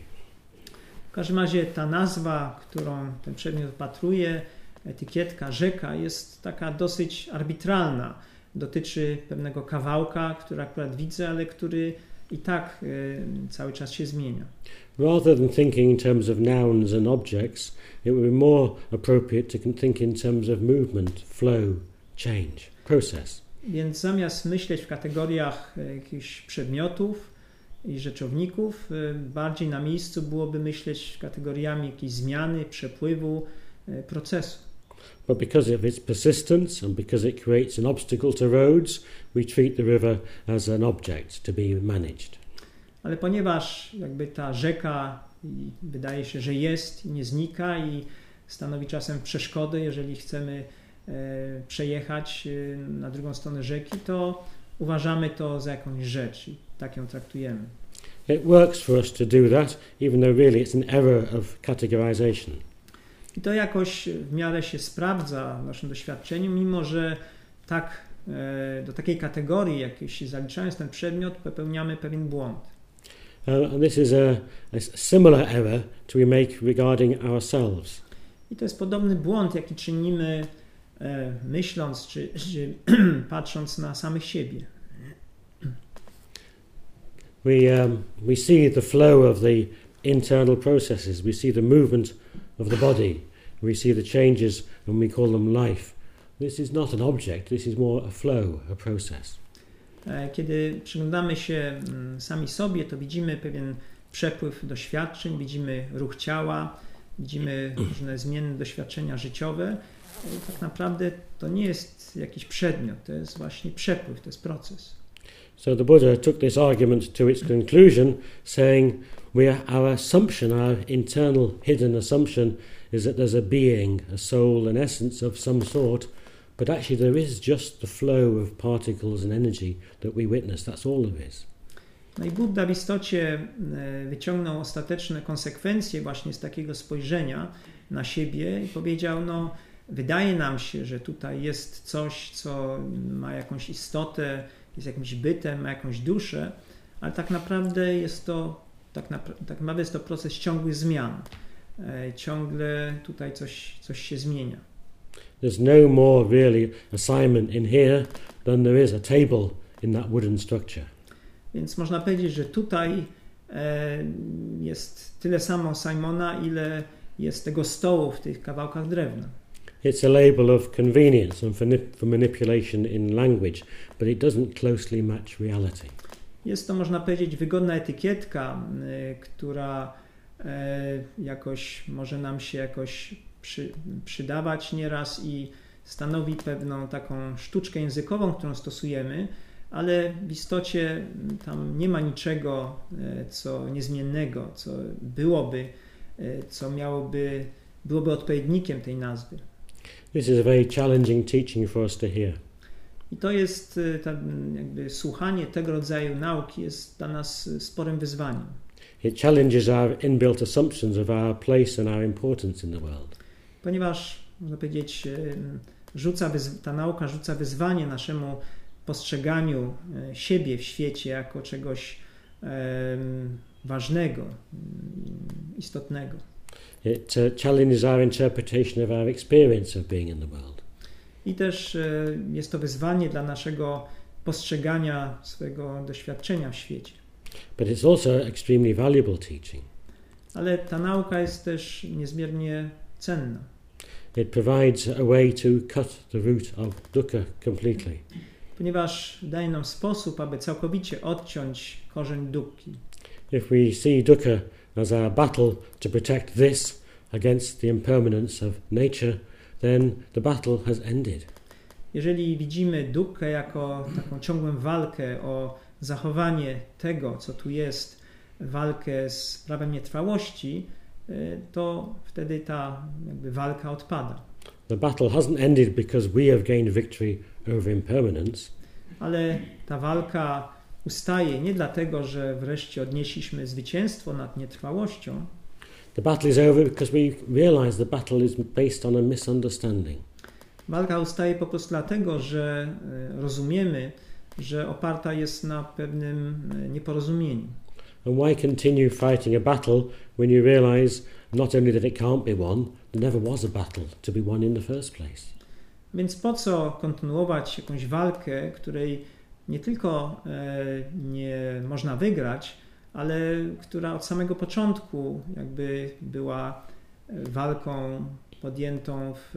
W każdym razie ta nazwa, którą ten przedmiot opatruje, etykietka rzeka, jest taka dosyć arbitralna. Dotyczy pewnego kawałka, który akurat widzę, ale który i tak cały czas się zmienia. Rather than thinking in terms of nouns and objects, it would be more appropriate to think in terms of movement, flow, change, process. Więc zamiast myśleć w kategoriach jakichś przedmiotów i rzeczowników, bardziej na miejscu byłoby myśleć kategoriami jakiejś zmiany, przepływu, procesu. But because of its persistence and because it creates an obstacle to roads, we treat the river as an object to be managed. Ale ponieważ jakby ta rzeka wydaje się, że jest i nie znika i stanowi czasem przeszkodę, jeżeli chcemy przejechać na drugą stronę rzeki, to uważamy to za jakąś rzecz i tak ją traktujemy. It works for us to do that, even though really it's an error of categorization. I to jakoś w miarę się sprawdza w naszym doświadczeniu, mimo że tak do takiej kategorii, jakiejś zaliczając ten przedmiot, popełniamy pewien błąd. And this is a similar error to we make regarding ourselves. I to jest podobny błąd, jaki czynimy myśląc czy patrząc na samych siebie. We see the flow of the internal processes. We see the movement of the body. We see the changes and we call them life. This is not an object. This is more a flow, a process. Kiedy przyglądamy się sami sobie, to widzimy pewien przepływ doświadczeń, widzimy ruch ciała, widzimy różne zmienne doświadczenia życiowe. I tak naprawdę to nie jest jakiś przedmiot, to jest właśnie przepływ, to jest proces. So the Buddha took this argument to its conclusion, saying, our assumption, our internal hidden assumption, is that there's a being, a soul, an essence of some sort, but actually there is just the flow of particles and energy that we witness. That's all there is. No i Buddha w istocie wyciągnął ostateczne konsekwencje właśnie z takiego spojrzenia na siebie i powiedział, wydaje nam się, że tutaj jest coś, co ma jakąś istotę, jest jakimś bytem, ma jakąś duszę, ale tak naprawdę jest to proces ciągłych zmian. Ciągle tutaj coś się zmienia. There's no more really assignment in here than there is a table in that wooden structure. Więc można powiedzieć, że tutaj jest tyle samo Simona, ile jest tego stołu w tych kawałkach drewna. It's a label of convenience and for manipulation in language, but it doesn't closely match reality. Jest to, można powiedzieć, wygodna etykietka, która jakoś może nam się jakoś przydawać nieraz i stanowi pewną taką sztuczkę językową, którą stosujemy, ale w istocie tam nie ma niczego, co niezmiennego, co byłoby odpowiednikiem tej nazwy. This is a very challenging teaching for us to hear. I to jest jakby słuchanie tego rodzaju nauki jest dla nas sporym wyzwaniem. It challenges our inbuilt assumptions of our place and our importance in the world. Ponieważ, można powiedzieć, ta nauka rzuca wyzwanie naszemu postrzeganiu siebie w świecie jako czegoś ważnego, istotnego. It challenges our interpretation of our experience of being in the world. I też jest to wyzwanie dla naszego postrzegania swojego doświadczenia w świecie. But it's also extremely valuable teaching. Ale ta nauka jest też niezmiernie cenna. It provides a way to cut the root of dukkha completely. Ponieważ daje nam sposób, aby całkowicie odciąć korzeń dukkhi. If we see dukkha as our battle to protect this against the impermanence of nature, then the battle has ended. Jeżeli widzimy dukkha jako taką ciągłą walkę o zachowanie tego, co tu jest, walkę z prawem nietrwałości, to wtedy ta jakby walka odpada. The battle hasn't ended because we have gained victory over impermanence. Ale ta walka ustaje nie dlatego, że wreszcie odnieśliśmy zwycięstwo nad nietrwałością. The battle is over because we realize the battle is based on a misunderstanding. Walka ustaje po prostu dlatego, że rozumiemy, że oparta jest na pewnym nieporozumieniu. And why continue fighting a battle when you realize not only that it can't be won, there never was a battle to be won in the first place? Więc po co kontynuować jakąś walkę, której nie tylko nie można wygrać, ale która od samego początku jakby była walką podjętą w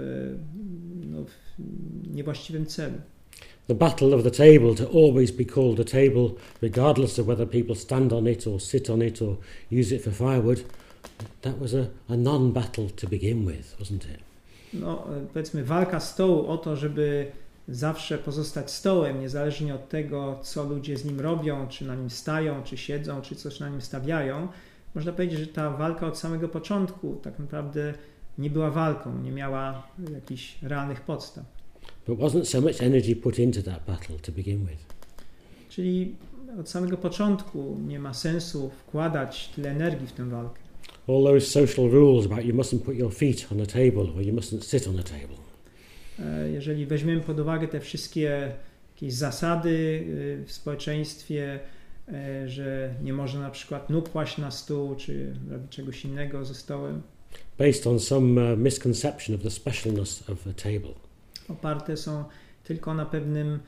niewłaściwym celu. The battle of the table to always be called a table, regardless of whether people stand on it or sit on it or use it for firewood, that was a non-battle to begin with, wasn't it? powiedzmy walka stołu o to, żeby zawsze pozostać stołem, niezależnie od tego, co ludzie z nim robią, czy na nim stają, czy siedzą, czy coś na nim stawiają. Można powiedzieć, że ta walka od samego początku tak naprawdę nie była walką, nie miała jakichś realnych podstaw. But wasn't so much energy put into that battle to begin with. Czyli od samego początku nie ma sensu wkładać tyle energii w tę walkę. All those social rules about you mustn't put your feet on a table or you mustn't sit on a table. Jeżeli weźmiemy pod uwagę te wszystkie jakieś zasady w społeczeństwie, że nie można na przykład nóg kłaść na stół, czy robić czegoś innego ze stołem. Based on some misconception of the specialness of a table. Oparte są tylko na pewnym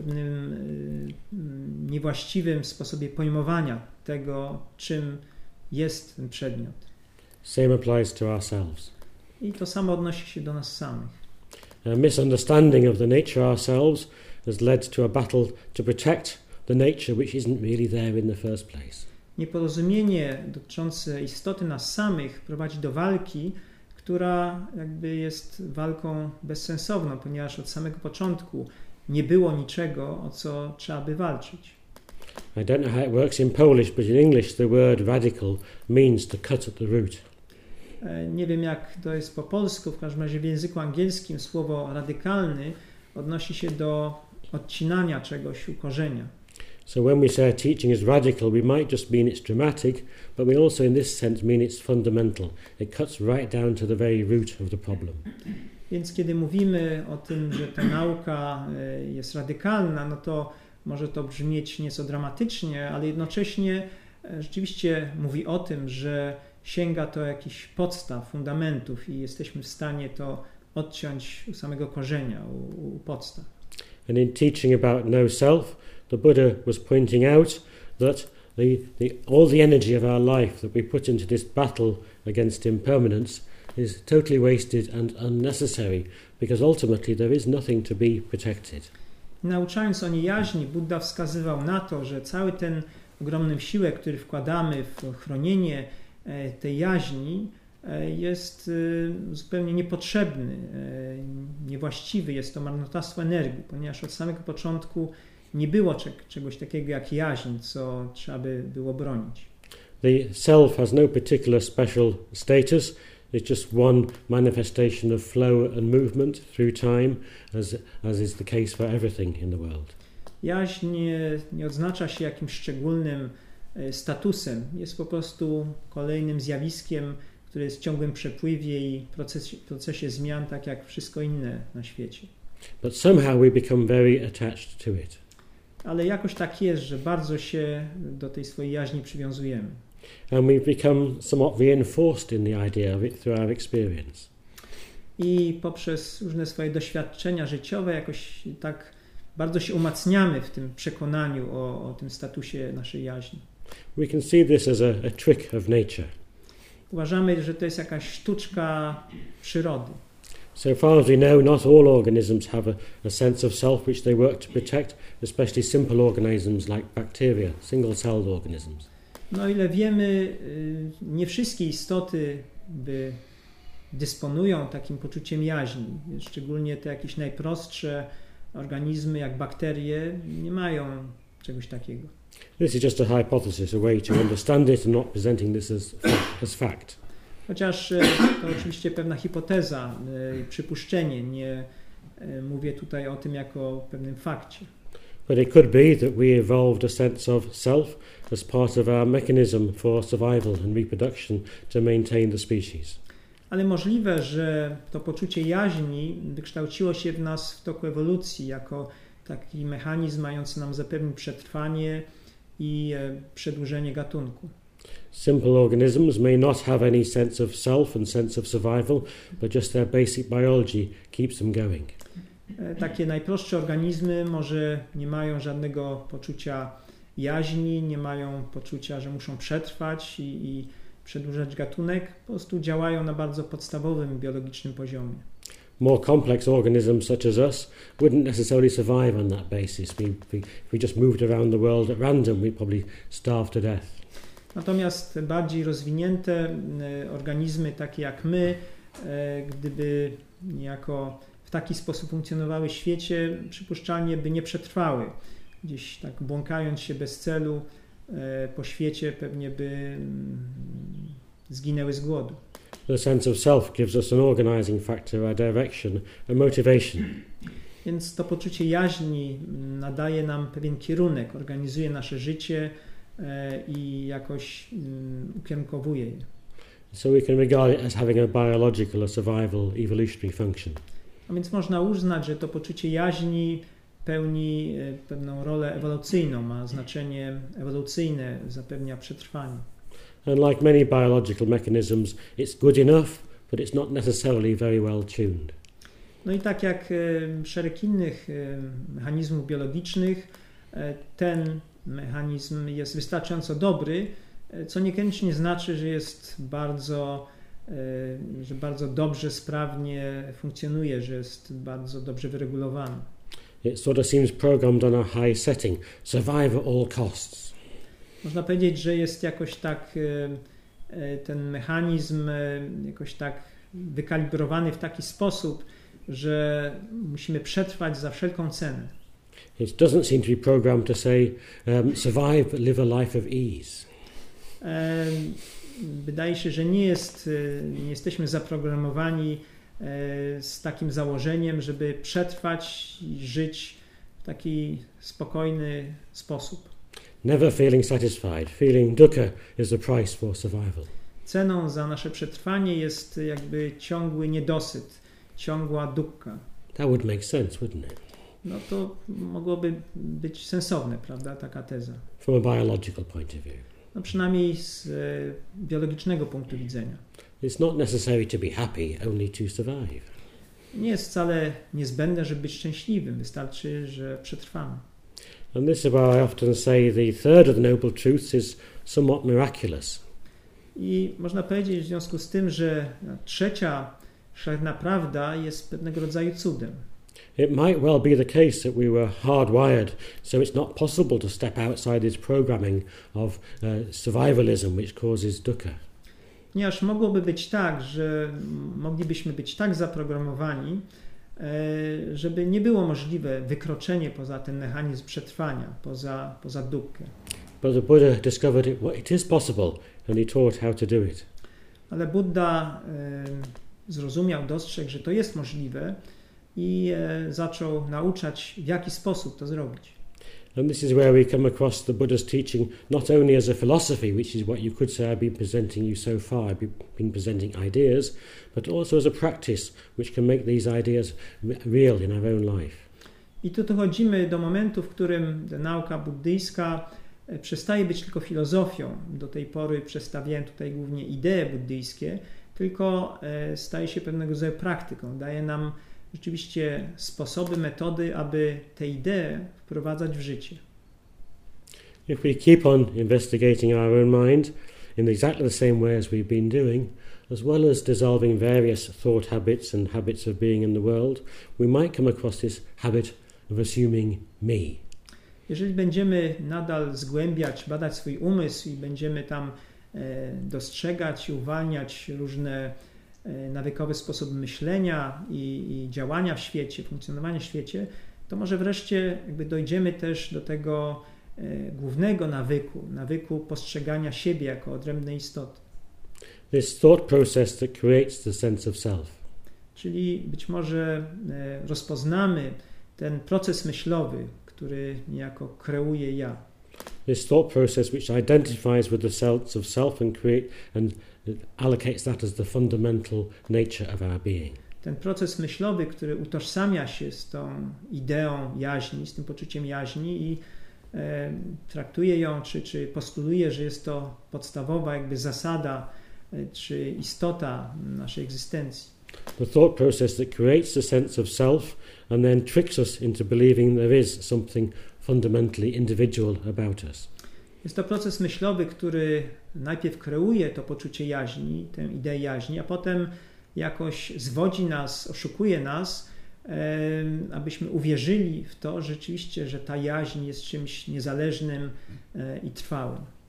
niewłaściwym sposobie pojmowania tego, czym jest ten przedmiot. Same applies to ourselves. I to samo odnosi się do nas samych. A misunderstanding of the nature ourselves has led to a battle to protect the nature which isn't really there in the first place. Nieporozumienie dotyczące istoty nas samych prowadzi do walki, która jakby jest walką bezsensowną, ponieważ od samego początku nie było niczego, o co trzeba by walczyć. I don't know how it works in Polish, but in English the word radical means to cut at the root. Nie wiem, jak to jest po polsku, w każdym razie w języku angielskim słowo radykalny odnosi się do odcinania czegoś u korzenia. So when we say a teaching is radical, we might just mean it's dramatic, but we also in this sense mean it's fundamental. It cuts right down to the very root of the problem. Więc kiedy mówimy o tym, że ta nauka jest radykalna, no to może to brzmieć nieco dramatycznie, ale jednocześnie rzeczywiście mówi o tym, że sięga to jakichś podstaw, fundamentów i jesteśmy w stanie to odciąć u samego korzenia, u podstaw. And in teaching about no self, the Buddha was pointing out that all the energy of our life that we put into this battle against impermanence is totally wasted and unnecessary, because ultimately there is nothing to be protected. Nauczając o niejaźni, Buddha wskazywał na to, że cały ten ogromny wysiłek, który wkładamy w chronienie tej jaźni, jest zupełnie niepotrzebny, niewłaściwy, jest to marnotrawstwo energii, ponieważ od samego początku nie było czegoś takiego jak jaźń, co trzeba by było bronić. The self has no particular special status. It's just one manifestation of flow and movement through time, as is the case for everything in the world. Jaźń nie odznacza się jakimś szczególnym statusem. Jest po prostu kolejnym zjawiskiem, które jest w ciągłym przepływie i procesie zmian, tak jak wszystko inne na świecie. But somehow we become very attached to it. Ale jakoś tak jest, że bardzo się do tej swojej jaźni przywiązujemy. And we become somewhat reinforced in the idea of it through our experience. I poprzez różne swoje doświadczenia życiowe jakoś tak bardzo się umacniamy w tym przekonaniu o tym statusie naszej jaźni. We can see this as a trick of nature. Uważamy, że to jest jakaś sztuczka przyrody. So far as we know, not all organisms have a sense of self which they work to protect, especially simple organisms like bacteria, single-celled organisms. No ile wiemy, nie wszystkie istoty dysponują takim poczuciem jaźni. Szczególnie te jakieś najprostsze organizmy jak bakterie nie mają czegoś takiego. This is just a hypothesis, a way to understand it and not presenting this as fact. Chociaż to oczywiście pewna hipoteza, przypuszczenie, nie mówię tutaj o tym jako o pewnym fakcie. But it could be that we evolved a sense of self as part of our mechanism for survival and reproduction to maintain the species. Ale możliwe, że to poczucie jaźni wykształciło się w nas w toku ewolucji jako taki mechanizm mający nam zapewnić przetrwanie i przedłużenie gatunku. Simple organisms may not have any sense of self and sense of survival, but just their basic biology keeps them going. Takie najprostsze organizmy może nie mają żadnego poczucia jaźni, nie mają poczucia, że muszą przetrwać i przedłużać gatunek, po prostu działają na bardzo podstawowym biologicznym poziomie. More complex organisms such as us wouldn't necessarily survive on that basis. If we just moved around the world at random, we'd probably starve to death. Natomiast bardziej rozwinięte organizmy, takie jak my, gdyby niejako w taki sposób funkcjonowały w świecie, przypuszczalnie by nie przetrwały. Gdzieś tak błąkając się bez celu po świecie, pewnie by zginęły z głodu. The sense of self gives us an organizing factor, a direction, a motivation. Więc to poczucie jaźni nadaje nam pewien kierunek, organizuje nasze życie i jakoś ukierunkowuje je. So we can regard it as having a biological or survival evolutionary function. A więc można uznać, że to poczucie jaźni pełni pewną rolę ewolucyjną, ma znaczenie ewolucyjne, zapewnia przetrwanie. And like many biological mechanisms, it's good enough, but it's not necessarily very well tuned. No i tak jak szereg innych mechanizmów biologicznych, ten mechanizm jest wystarczająco dobry, co niekoniecznie znaczy, że jest bardzo dobrze, sprawnie funkcjonuje, że jest bardzo dobrze wyregulowany. It sort of seems programmed on a high setting, survive at all costs. Można powiedzieć, że jest jakoś tak ten mechanizm jakoś tak wykalibrowany w taki sposób, że musimy przetrwać za wszelką cenę. It doesn't seem to be programmed to say, survive but live a life of ease. Wydaje się, że nie jesteśmy zaprogramowani z takim założeniem, żeby przetrwać i żyć w taki spokojny sposób. Never feeling satisfied, feeling dukkha is the price for survival. Ceną za nasze przetrwanie jest jakby ciągły niedosyt, ciągła dukkha. That would make sense, wouldn't it? No to mogłoby być sensowne, prawda, taka teza. From a biological point of view. No przynajmniej z biologicznego punktu widzenia. It's not necessary to be happy, only to survive. Nie jest wcale niezbędne, żeby być szczęśliwym. Wystarczy, że przetrwamy. And this is why I often say the third of the noble truths is somewhat miraculous. I można powiedzieć w związku z tym, że trzecia szlachetna prawda jest pewnego rodzaju cudem. It might well be the case that we were hardwired, so it's not possible to step outside this programming of survivalism, which causes dukkha. Ponieważ mogłoby być tak, że moglibyśmy być tak zaprogramowani, żeby nie było możliwe wykroczenie poza ten mechanizm przetrwania, poza dukkę. But the Buddha discovered it is possible, and he taught how to do it. Ale Buddha zrozumiał, dostrzegł, że to jest możliwe i zaczął nauczać, w jaki sposób to zrobić. And this is where we come across the Buddha's teaching not only as a philosophy, which is what you could say I've been presenting you so far, I've been presenting ideas, but also as a practice which can make these ideas real in our own life. I tu dochodzimy do momentu, w którym nauka buddyjska przestaje być tylko filozofią. Do tej pory przedstawiałem tutaj głównie idee buddyjskie, tylko staje się pewnego rodzaju praktyką. Daje nam rzeczywiście sposoby, metody, aby te idee wprowadzać w życie. If we keep on investigating our own mind in exactly the same way as we've been doing, as well as dissolving various thought habits and habits of being in the world, we might come across this habit of assuming me. Jeżeli będziemy nadal zgłębiać, badać swój umysł i będziemy tam dostrzegać i uwalniać różne nawykowe sposoby myślenia i działania w świecie, funkcjonowania w świecie, to może wreszcie jakby dojdziemy też do tego głównego nawyku postrzegania siebie jako odrębnej istoty. This thought process that creates the sense of self. Czyli być może rozpoznamy ten proces myślowy, który niejako kreuje ja. This thought process which identifies with the sense of self and allocates that as the fundamental nature of our being. Ten proces myślowy, który utożsamia się z tą ideą jaźni, z tym poczuciem jaźni i traktuje ją, czy postuluje, że jest to podstawowa jakby zasada, czy istota naszej egzystencji. The thought process that creates the sense of self and then tricks us into believing there is something fundamentally individual about us. Jest to proces myślowy, który najpierw kreuje to poczucie jaźni, tę ideę jaźni, a potem jakoś zwodzi nas, oszukuje nas, abyśmy uwierzyli w to rzeczywiście, że ta jaźń jest czymś niezależnym i trwałym.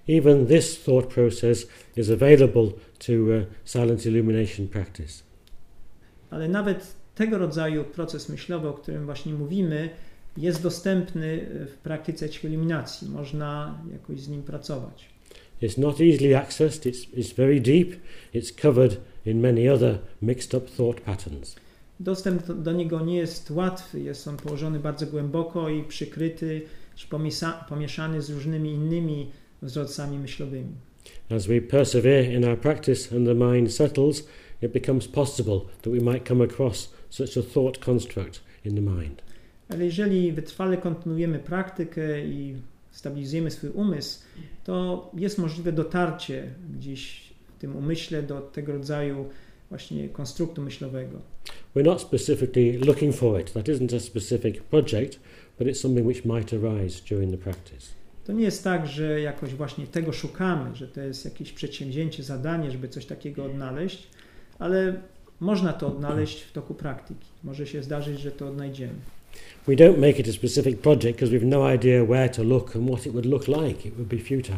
Even this thought process is available to silent illumination practice. Ale nawet tego rodzaju proces myślowy, o którym właśnie mówimy, jest dostępny w praktyce cichej iluminacji. Można jakoś z nim pracować. It's not easily accessed, it's very deep, it's covered in many other mixed up thought patterns. Dostęp do niego nie jest łatwy, jest on położony bardzo głęboko i przykryty, czy pomieszany z różnymi innymi wzorcami myślowymi. As we persevere in our practice and the mind settles, it becomes possible that we might come across such a thought construct in the mind. Ale jeżeli wytrwale kontynuujemy praktykę i stabilizujemy swój umysł, to jest możliwe dotarcie gdzieś w tym umyśle do tego rodzaju właśnie konstruktu myślowego. We're not specifically looking for it. That isn't a specific project, but it's something which might arise during the practice. To nie jest tak, że jakoś właśnie tego szukamy, że to jest jakieś przedsięwzięcie, zadanie, żeby coś takiego odnaleźć, ale można to odnaleźć w toku praktyki. Może się zdarzyć, że to odnajdziemy. We don't make it a specific project because we've no idea where to look and what it would look like. It would be futile.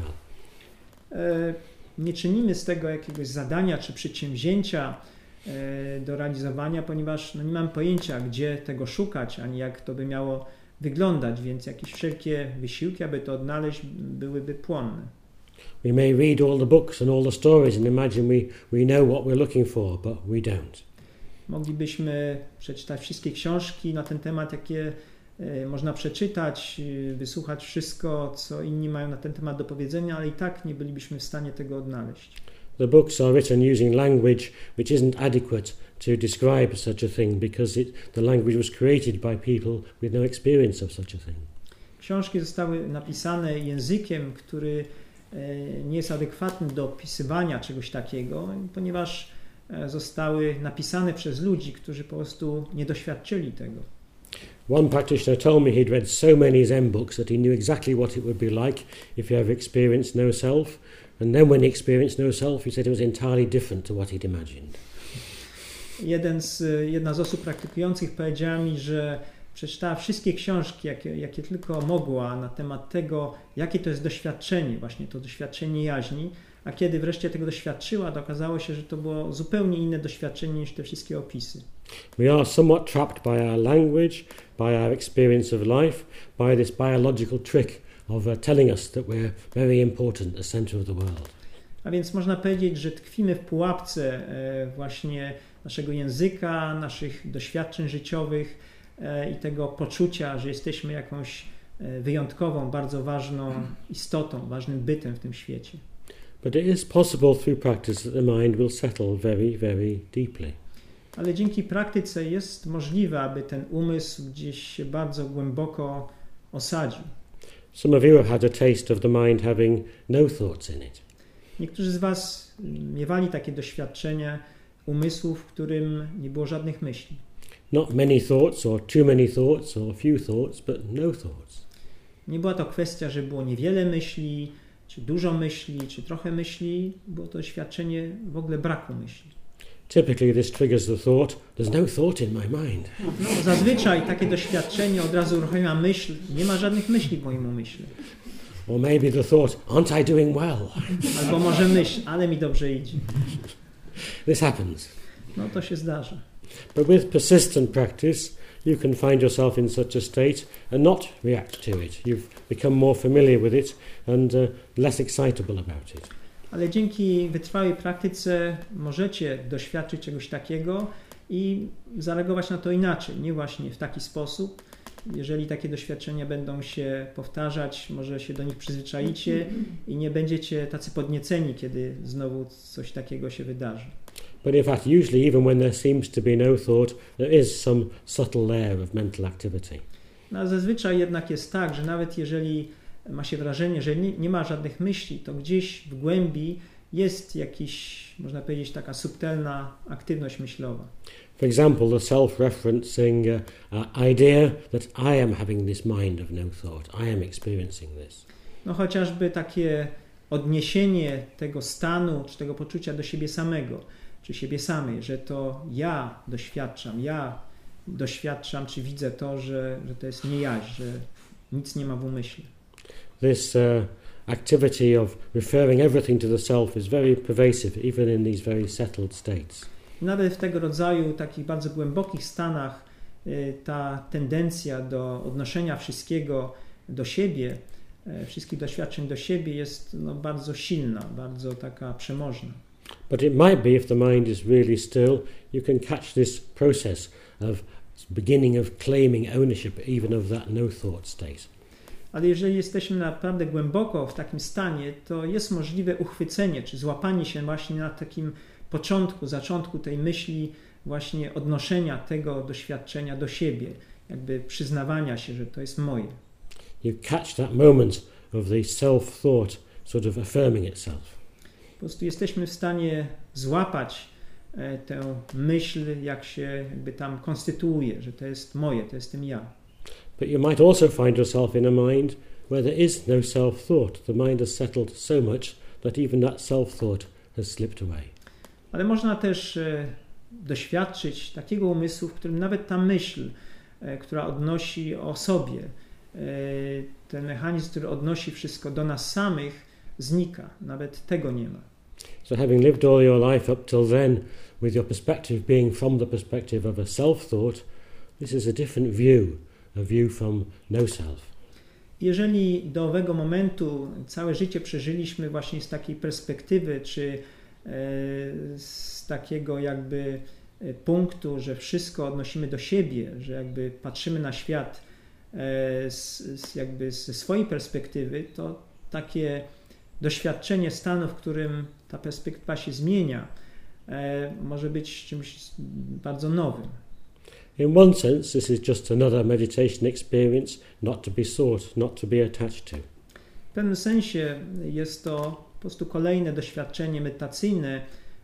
Nie czynimy z tego jakiegoś zadania czy przedsięwzięcia do realizowania, ponieważ nie mam pojęcia, gdzie tego szukać, ani jak to by miało wyglądać, więc jakieś wszelkie wysiłki, aby to odnaleźć, byłyby płonne. We may read all the books and all the stories and imagine we know what we're looking for, but we don't. Moglibyśmy przeczytać wszystkie książki na ten temat, jakie można przeczytać, wysłuchać wszystko, co inni mają na ten temat do powiedzenia, ale i tak nie bylibyśmy w stanie tego odnaleźć. The books are written using language which isn't adequate to describe such a thing because the language was created by people with no experience of such a thing. Książki zostały napisane językiem, który nie jest adekwatny do opisywania czegoś takiego, ponieważ zostały napisane przez ludzi, którzy po prostu nie doświadczyli tego. One practitioner told me he'd read so many Zen books that he knew exactly what it would be like if he ever experienced no self, and then when he experienced no self, he said it was entirely different to what he'd imagined. Jedna z osób praktykujących powiedziała mi, że przeczytała wszystkie książki, jakie tylko mogła na temat tego, jakie to jest doświadczenie, właśnie to doświadczenie jaźni, a kiedy wreszcie tego doświadczyła, to okazało się, że to było zupełnie inne doświadczenie niż te wszystkie opisy. We are somewhat trapped by our language, by our experience of life, by this biological trick of telling us that we're very important, the center of the world. A więc można powiedzieć, że tkwimy w pułapce właśnie naszego języka, naszych doświadczeń życiowych i tego poczucia, że jesteśmy jakąś wyjątkową, bardzo ważną istotą, ważnym bytem w tym świecie. But it is possible through practice that the mind will settle very, very deeply. Ale dzięki praktyce jest możliwe, aby ten umysł gdzieś się bardzo głęboko osadził. Some of you have had a taste of the mind having no thoughts in it. Niektórzy z was miewali takie doświadczenie umysłu, w którym nie było żadnych myśli. Not many thoughts or too many thoughts or few thoughts, but no thoughts. Nie była to kwestia, że było niewiele myśli, czy dużo myśli, czy trochę myśli. Było to doświadczenie w ogóle braku myśli. Typically this triggers the thought, there's no thought in my mind. No, zazwyczaj takie doświadczenie od razu uruchamia myśl, nie ma żadnych myśli w moim umyśle. Or maybe the thought, aren't I doing well? Albo może myśl, ale mi dobrze idzie. This happens. No to się zdarza. But with persistent practice, you can find yourself in such a state and not react to it. You've become more familiar with it and less excitable about it. Ale dzięki wytrwałej praktyce możecie doświadczyć czegoś takiego i zareagować na to inaczej, nie właśnie w taki sposób. Jeżeli takie doświadczenia będą się powtarzać, może się do nich przyzwyczaicie i nie będziecie tacy podnieceni, kiedy znowu coś takiego się wydarzy. But in fact, usually even when there seems to be no thought, there is some subtle layer of mental activity. No, zazwyczaj jednak jest tak, że nawet jeżeli ma się wrażenie, że nie ma żadnych myśli, to gdzieś w głębi jest jakiś, można powiedzieć, taka subtelna aktywność myślowa. For example, the self-referencing idea that I am having this mind of no thought, I am experiencing this. No chociażby takie odniesienie tego stanu, czy tego poczucia do siebie samego, czy siebie samej, że to ja doświadczam, czy widzę to, że to jest nie jaźń, że nic nie ma w umyśle. This activity of referring everything to the self is very pervasive, even in these very settled states. Nawet w tego rodzaju takich bardzo głębokich stanach ta tendencja do odnoszenia wszystkiego do siebie, wszystkich doświadczeń do siebie jest bardzo silna, bardzo taka przemożna. But it might be, if the mind is really still, you can catch this process of beginning of claiming ownership even of that no-thought state. Ale jeżeli jesteśmy naprawdę głęboko w takim stanie, to jest możliwe uchwycenie, czy złapanie się właśnie na takim zaczątku tej myśli właśnie odnoszenia tego doświadczenia do siebie, jakby przyznawania się, że to jest moje. You catch that moment of the self-thought sort of affirming itself. Po prostu jesteśmy w stanie złapać tę myśl, jak się jakby tam konstytuuje, że to jest moje, to jestem ja. But you might also find yourself in a mind where there is no self-thought. The mind has settled so much that even that self-thought has slipped away. Ale można też doświadczyć takiego umysłu, w którym nawet ta myśl, która odnosi o sobie, ten mechanizm, który odnosi wszystko do nas samych, znika. Nawet tego nie ma. So having lived all your life up till then with your perspective being from the perspective of a self-thought, this is a different view, a view from no self. Jeżeli do owego momentu całe życie przeżyliśmy właśnie z takiej perspektywy, czy z takiego jakby punktu, że wszystko odnosimy do siebie, że jakby patrzymy na świat jakby ze swojej perspektywy, to takie doświadczenie stanu, w którym ta perspektywa się zmienia, może być czymś bardzo nowym. In one sense, this is just another meditation experience not to be sought, not to be attached to. W pewnym sensie jest to po prostu kolejne doświadczenie medytacyjne,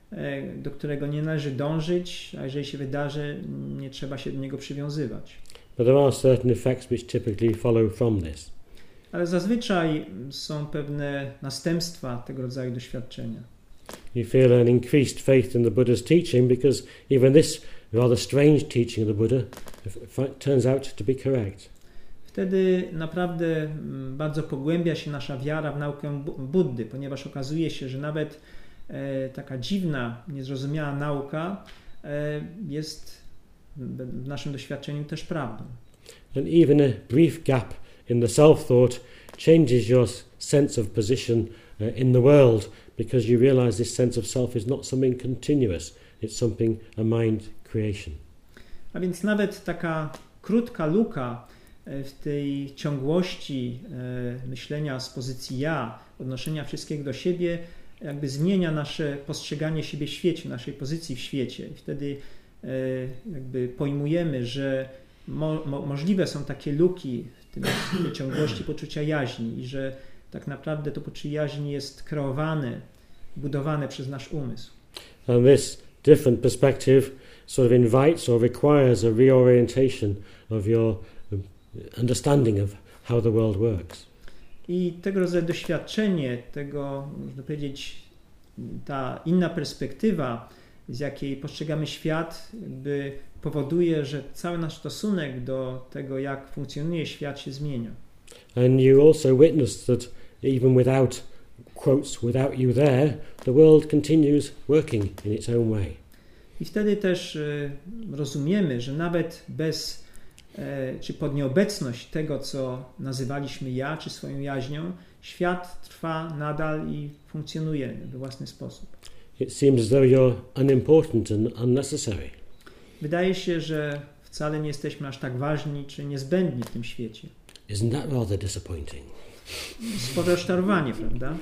do którego nie należy dążyć, a jeżeli się wydarzy, nie trzeba się do niego przywiązywać. But there are certain effects which typically follow from this. Ale zazwyczaj są pewne następstwa tego rodzaju doświadczenia. You feel an increased faith in the Buddha's teaching because even this rather strange teaching of the Buddha turns out to be correct. Wtedy naprawdę bardzo pogłębia się nasza wiara w naukę Buddy, ponieważ okazuje się, że nawet taka dziwna, niezrozumiała nauka jest w naszym doświadczeniu też prawdą. And even a brief gap in the self-thought changes your sense of position in the world because you realize this sense of self is not something continuous, it's something a mind creation. A więc nawet taka krótka luka w tej ciągłości myślenia z pozycji ja, odnoszenia wszystkiego do siebie, jakby zmienia nasze postrzeganie siebie w świecie, naszej pozycji w świecie. I wtedy jakby pojmujemy, że możliwe są takie luki w tej ciągłości poczucia jaźni i że tak naprawdę to poczucie jaźni jest kreowane, budowane przez nasz umysł. And this different perspective sort of invites or requires a reorientation of your understanding of how the world works. I tego rodzaju doświadczenie, tego, można powiedzieć, ta inna perspektywa, z jakiej postrzegamy świat, jakby powoduje, że cały nasz stosunek do tego, jak funkcjonuje świat, się zmienia. And you also witness that even without quotes, without you there, the world continues working in its own way. I wtedy też rozumiemy, że nawet bez czy pod nieobecność tego, co nazywaliśmy ja, czy swoją jaźnią, świat trwa nadal i funkcjonuje we własny sposób. It seems as though you're unimportant and unnecessary. Wydaje się, że wcale nie jesteśmy aż tak ważni czy niezbędni w tym świecie. Isn't that rather disappointing? Spore rozczarowanie, prawda?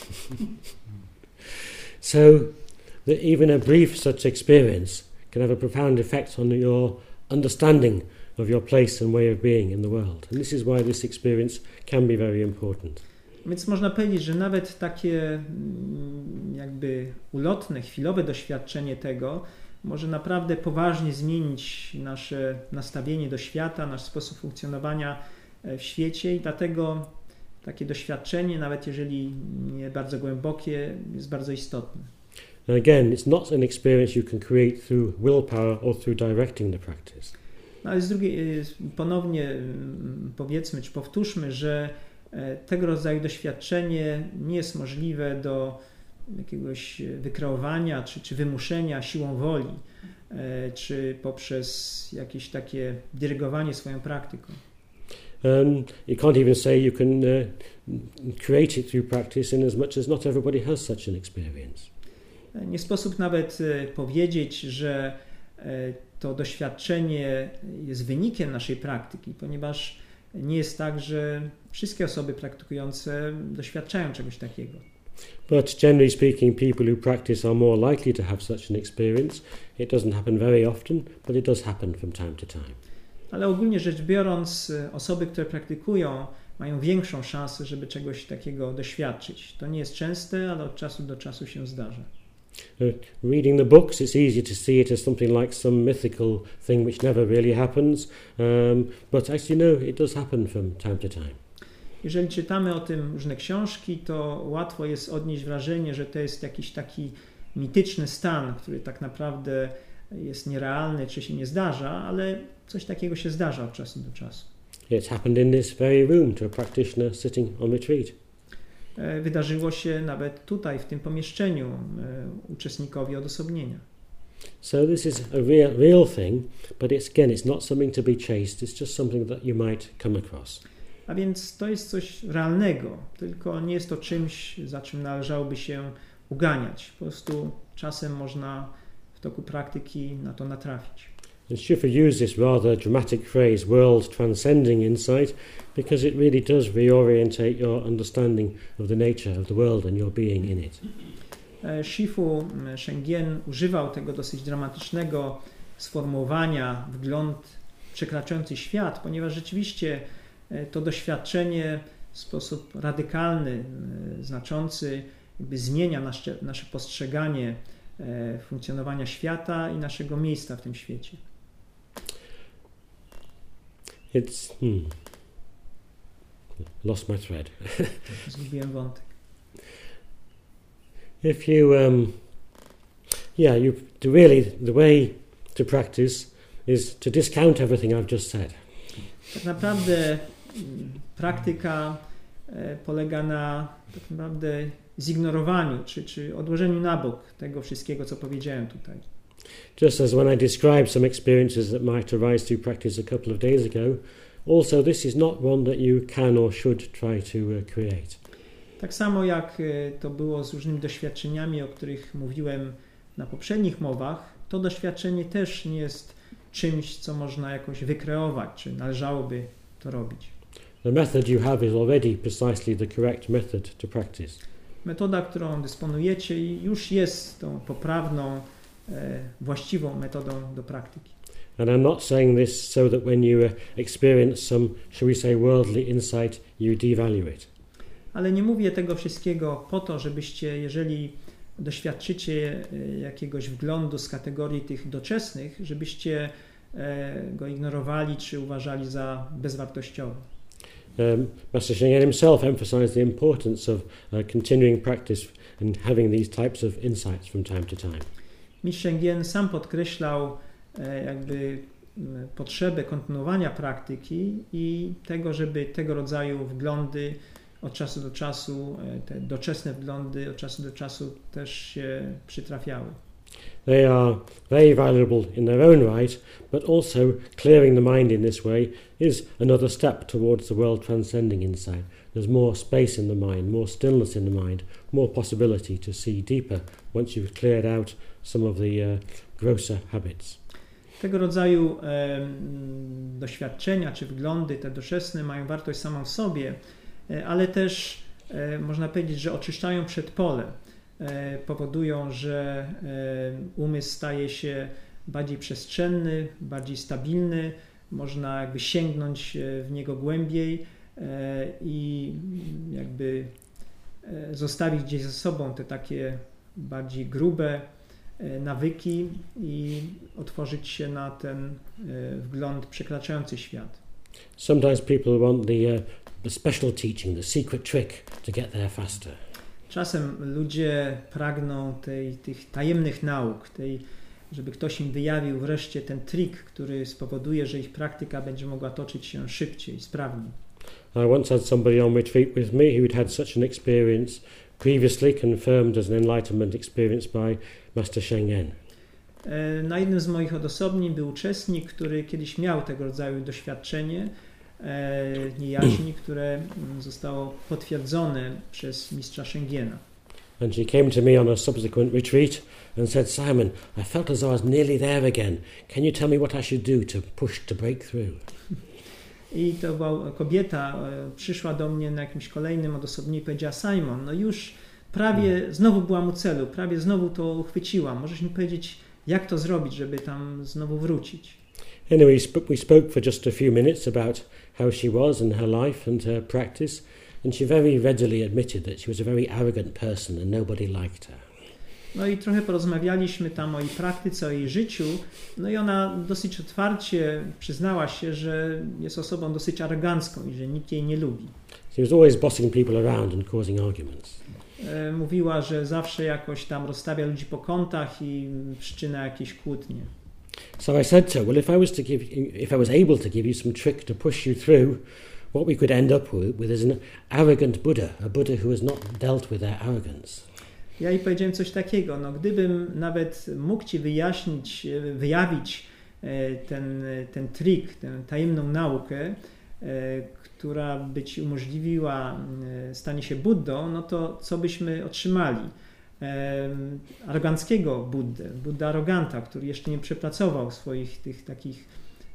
So that even a brief such experience can have a profound effect on your understanding of your place and way of being in the world. And this is why this experience can be very important. Więc można powiedzieć, że nawet takie jakby ulotne, chwilowe doświadczenie tego może naprawdę poważnie zmienić nasze nastawienie do świata, nasz sposób funkcjonowania w świecie i dlatego takie doświadczenie, nawet jeżeli nie bardzo głębokie, jest bardzo istotne. And again, it's not an experience you can create through willpower or through directing the practice. No ale z drugiej, ponownie powiedzmy, czy powtórzmy, że tego rodzaju doświadczenie nie jest możliwe do jakiegoś wykreowania czy wymuszenia siłą woli, czy poprzez jakieś takie dyrygowanie swoją praktyką. You can't even say you can create it through practice in as much as not everybody has such an experience. Nie sposób nawet powiedzieć, że to doświadczenie jest wynikiem naszej praktyki, ponieważ nie jest tak, że wszystkie osoby praktykujące doświadczają czegoś takiego. But generally speaking, people who practice are more likely to have such an experience. It doesn't happen very often, but it does happen from time to time. Ale ogólnie rzecz biorąc, osoby, które praktykują, mają większą szansę, żeby czegoś takiego doświadczyć. To nie jest częste, ale od czasu do czasu się zdarza. Reading the books, it's easy to see it as something like some mythical thing which never really happens, but actually no, it does happen from time to time. Jeżeli czytamy o tym różne książki, to łatwo jest odnieść wrażenie, że to jest jakiś taki mityczny stan, który tak naprawdę jest nierealny, czy się nie zdarza, ale coś takiego się zdarza od czasu do czasu. It's happened in this very room to a practitioner sitting on retreat. Wydarzyło się nawet tutaj, w tym pomieszczeniu, uczestnikowi odosobnienia. So this is a real thing, but it's not something to be chased, it's just something that you might come across. A więc to jest coś realnego, tylko nie jest to czymś, za czym należałoby się uganiać. Po prostu czasem można w toku praktyki na to natrafić. And Shifu used this rather dramatic phrase, world transcending insight, because it really does reorientate your understanding of the nature of the world and your being in it. Shifu Shengen używał tego dosyć dramatycznego sformułowania wgląd przekraczający świat, ponieważ rzeczywiście to doświadczenie w sposób radykalny, znaczący jakby zmienia nasze postrzeganie funkcjonowania świata i naszego miejsca w tym świecie. It's lost my thread. Zgubiłem wątek. If you really the way to practice is to discount everything I've just said. Tak naprawdę praktyka polega na tak naprawdę zignorowaniu czy odłożeniu na bok tego wszystkiego, co powiedziałem tutaj. Just as when I described some experiences that might arise through practice a couple of days ago, also this is not one that you can or should try to create. Tak samo jak to było z różnymi doświadczeniami, o których mówiłem na poprzednich mowach, to doświadczenie też nie jest czymś, co można jakoś wykreować, czy należałoby to robić. The method you have is already precisely the correct method to practice. Metoda, którą dysponujecie, już jest tą poprawną, właściwą metodą do praktyki. And I'm not saying this so that when you experience some, shall we say, worldly insight, you devalue it. Ale nie mówię tego wszystkiego po to, żebyście, jeżeli doświadczycie jakiegoś wglądu z kategorii tych doczesnych, żebyście go ignorowali czy uważali za bezwartościowy. Master Shengen himself emphasized the importance of continuing practice and having these types of insights from time to time. Mistrz Shengen sam podkreślał jakby potrzebę kontynuowania praktyki i tego, żeby tego rodzaju wglądy od czasu do czasu, te doczesne wglądy od czasu do czasu też się przytrafiały. They are very valuable in their own right, but also clearing the mind in this way is another step towards the world transcending insight. There's more space in the mind, more stillness in the mind, more possibility to see deeper once you've cleared out some of the grosser habits. Tego rodzaju doświadczenia czy wglądy, te doczesne, mają wartość samą w sobie, ale też można powiedzieć, że oczyszczają przedpole. Powodują, że umysł staje się bardziej przestrzenny, bardziej stabilny, można jakby sięgnąć w niego głębiej i jakby zostawić gdzieś za sobą te takie bardziej grube nawyki i otworzyć się na ten wgląd przekraczający świat. Sometimes people want the special teaching, the secret trick to get there faster. Czasem ludzie pragną tych tajemnych nauk, żeby ktoś im wyjawił wreszcie ten trik, który spowoduje, że ich praktyka będzie mogła toczyć się szybciej, sprawniej. I once had somebody on retreat with me who'd had such an experience previously confirmed as an enlightenment experience by Master Sheng Yen. Na jednym z moich odosobnień był uczestnik, który kiedyś miał tego rodzaju doświadczenie niejaźni, które zostało potwierdzone przez mistrza Shengena. And she came to me on a subsequent retreat and said, Simon, I felt as though I was nearly there again. Can you tell me what I should do to push, to break through? I to była kobieta, przyszła do mnie na jakimś kolejnym odosobnieniu i powiedziała, Simon, no już prawie znowu byłam u celu, prawie znowu to uchwyciłam. Możesz mi powiedzieć, jak to zrobić, żeby tam znowu wrócić? Anyway, we spoke for just a few minutes about how she was and her life and her practice, and she very readily admitted that she was a very arrogant person and nobody liked her. No i trochę porozmawialiśmy tam o jej praktyce, o jej życiu, no i ona dosyć otwarcie przyznała się, że jest osobą dosyć arogancką i że nikt jej nie lubi. She was always bossing people around and causing arguments. Mówiła, że zawsze jakoś tam rozstawia ludzi po kątach i wszczyna jakieś kłótnie. So I said to her, well, if I was able to give you some trick to push you through, what we could end up with is an arrogant Buddha, a Buddha who has not dealt with their arrogance. Ja jej powiedziałem coś takiego, no gdybym nawet mógł ci wyjawić ten trik, tę tajemną naukę, która by ci umożliwiła stanie się Buddą, no to co byśmy otrzymali? Aroganckiego Buddę aroganta, który jeszcze nie przepracował swoich tych takich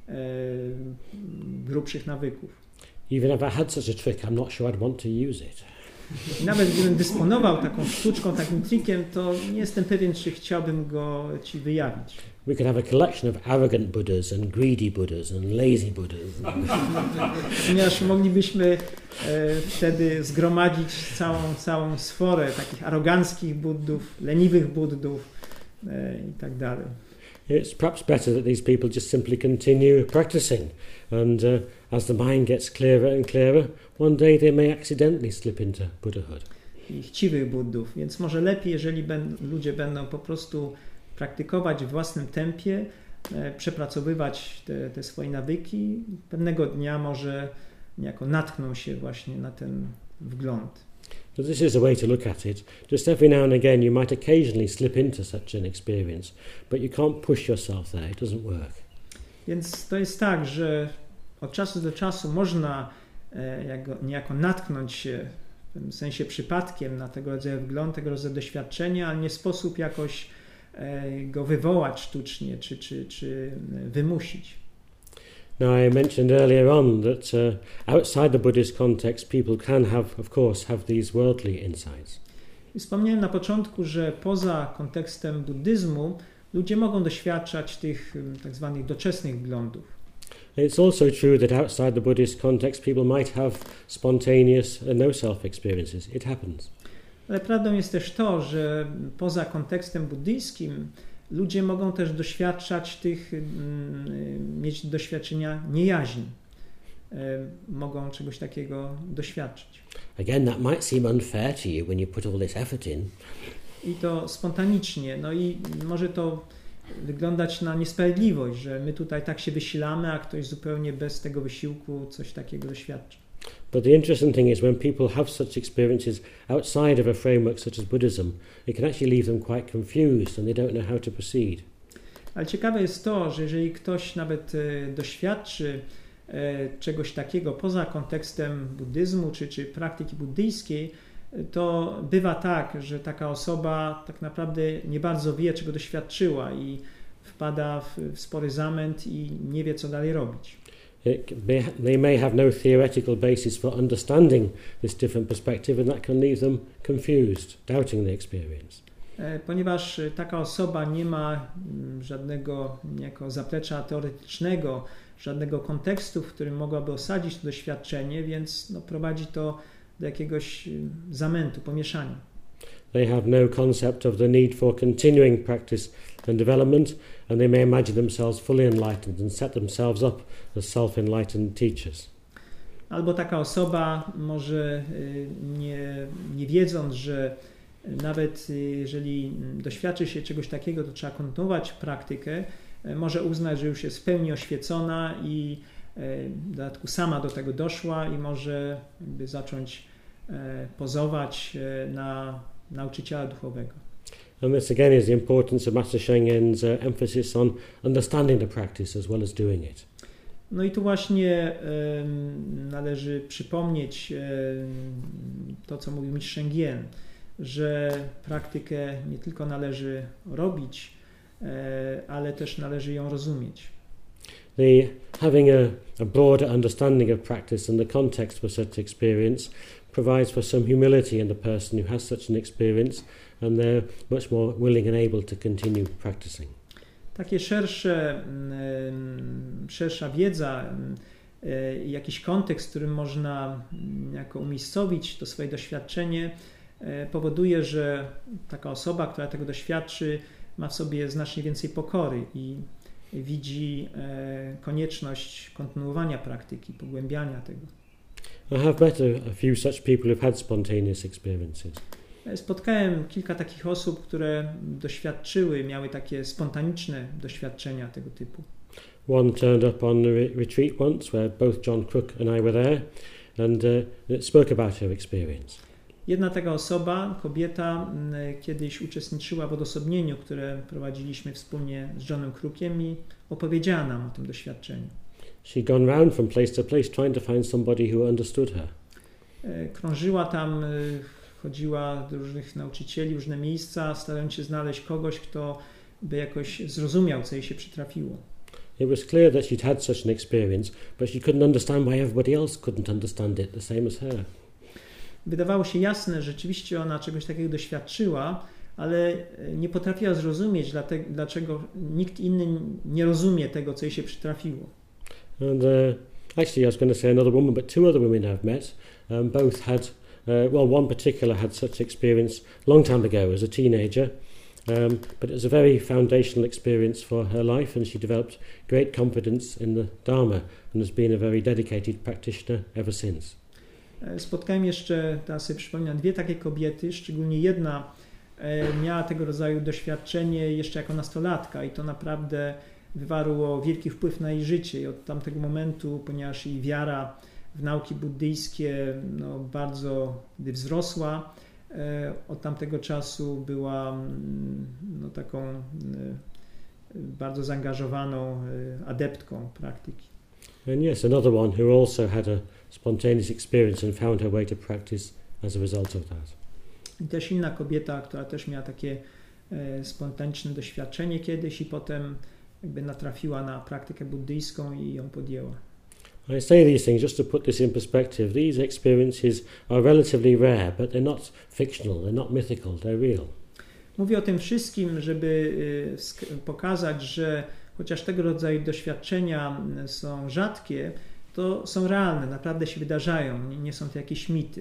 grubszych nawyków. Even if I had such a trick, I'm not sure I'd want to use it. Nawet gdybym dysponował taką sztuczką, takim trikiem, to nie jestem pewien, czy chciałbym go ci wyjawić. We could have a collection of arrogant Buddhas and greedy Buddhas and lazy Buddhas. Ponieważ moglibyśmy wtedy zgromadzić całą sforę takich aroganckich Buddów, leniwych Buddów i tak dalej. It's perhaps better that these people just simply continue practicing, and as the mind gets clearer and clearer, one day they may accidentally slip into Buddhahood. I chciwych Buddów, więc może lepiej, jeżeli ludzie będą po prostu praktykować w własnym tempie, przepracowywać te swoje nawyki, pewnego dnia może niejako natkną się właśnie na ten wgląd. So this is a way to look at it. Just every now and again you might occasionally slip into such an experience, but you can't push yourself there, it doesn't work. Więc to jest tak, że od czasu do czasu można niejako natknąć się w pewnym sensie przypadkiem na tego rodzaju wgląd, tego rodzaju doświadczenia, ale nie sposób jakoś go wywołać sztucznie czy wymusić. Now I mentioned earlier on that outside the Buddhist context people can have these worldly insights. I wspomniałem na początku, że poza kontekstem buddyzmu ludzie mogą doświadczać tych tak zwanych doczesnych wglądów. It's also true that outside the Buddhist context people might have spontaneous no-self experiences. It happens. Ale prawdą jest też to, że poza kontekstem buddyjskim ludzie mogą też doświadczać mieć doświadczenia niejaźni. Mogą czegoś takiego doświadczyć. Again, that might seem unfair to you when you put all this effort in. I to spontanicznie. No i może to wyglądać na niesprawiedliwość, że my tutaj tak się wysilamy, a ktoś zupełnie bez tego wysiłku coś takiego doświadcza. But the interesting thing is when people have such experiences outside of a framework such as Buddhism, it can actually leave them quite confused and they don't know how to proceed. Ale ciekawe jest to, że jeżeli ktoś nawet doświadczy czegoś takiego poza kontekstem buddyzmu czy praktyki buddyjskiej, to bywa tak, że taka osoba tak naprawdę nie bardzo wie, czego doświadczyła i wpada w spory zamęt i nie wie, co dalej robić. They may have no theoretical basis for understanding this different perspective and that can leave them confused, doubting the experience. Ponieważ taka osoba nie ma żadnego niejako zaplecza teoretycznego, żadnego kontekstu, w którym mogłaby osadzić to doświadczenie, więc prowadzi to do jakiegoś zamętu, pomieszania. They have no concept of the need for continuing practice and development, and they may imagine themselves fully enlightened and set themselves up as self-enlightened teachers. Albo taka osoba może nie wiedząc, że nawet jeżeli doświadczy się czegoś takiego, to trzeba kontynuować praktykę, może uznać, że już jest w pełni oświecona i w dodatku sama do tego doszła i może jakby zacząć pozować na nauczyciela duchowego. And this again is the importance of Master Shengen's emphasis on understanding the practice as well as doing it. No i tu właśnie należy przypomnieć to, co mówił mistrz Shengen, że praktykę nie tylko należy robić, ale też należy ją rozumieć. Having a broader understanding of practice and the context for such experience provides for some humility in the person who has such an experience, and they're much more willing and able to continue practicing. Takie szersza wiedza, jakiś kontekst, w którym można jako umiejscowić to swoje doświadczenie, powoduje, że taka osoba, która tego doświadczy, ma w sobie znacznie więcej pokory i widzi konieczność kontynuowania praktyki, pogłębiania tego. I have met a few such people who've had spontaneous experiences. Spotkałem kilka takich osób, które doświadczyły, miały takie spontaniczne doświadczenia tego typu. One turned up on a retreat once where both John Crook and I were there and spoke about her experience. Jedna taka osoba, kobieta, kiedyś uczestniczyła w odosobnieniu, które prowadziliśmy wspólnie z Johnem Crookiem i opowiedziała nam o tym doświadczeniu. She'd gone round from place to place trying to find somebody who understood her. Krążyła tam, chodziła do różnych nauczycieli, różne miejsca, starając się znaleźć kogoś, kto by jakoś zrozumiał, co jej się przytrafiło. It was clear that she'd had such an experience, but she couldn't understand why everybody else couldn't understand it the same as her. Wydawało się jasne, że rzeczywiście ona czegoś takiego doświadczyła, ale nie potrafiła zrozumieć, dlaczego nikt inny nie rozumie tego, co jej się przytrafiło. And actually I was going to say another woman, but two other women I've met, both had, one particular had such experience a long time ago as a teenager, but it was a very foundational experience for her life, and she developed great confidence in the Dharma and has been a very dedicated practitioner ever since. Spotkałem jeszcze, teraz sobie przypominam, dwie takie kobiety, szczególnie jedna miała tego rodzaju doświadczenie jeszcze jako nastolatka i to naprawdę wywarło wielki wpływ na jej życie i od tamtego momentu, ponieważ jej wiara w nauki buddyjskie bardzo wzrosła, od tamtego czasu była taką bardzo zaangażowaną adeptką praktyki. And yes, another one who also had a spontaneous experience and found her way to practice as a result of that. I też inna kobieta, która też miała takie spontaniczne doświadczenie kiedyś i potem jakby natrafiła na praktykę buddyjską i ją podjęła. I say these things just to put this in perspective. These experiences are relatively rare, but they're not fictional, they're not mythical, they're real. Mówię o tym wszystkim, żeby pokazać, że chociaż tego rodzaju doświadczenia są rzadkie, to są realne, naprawdę się wydarzają, nie są to jakieś mity.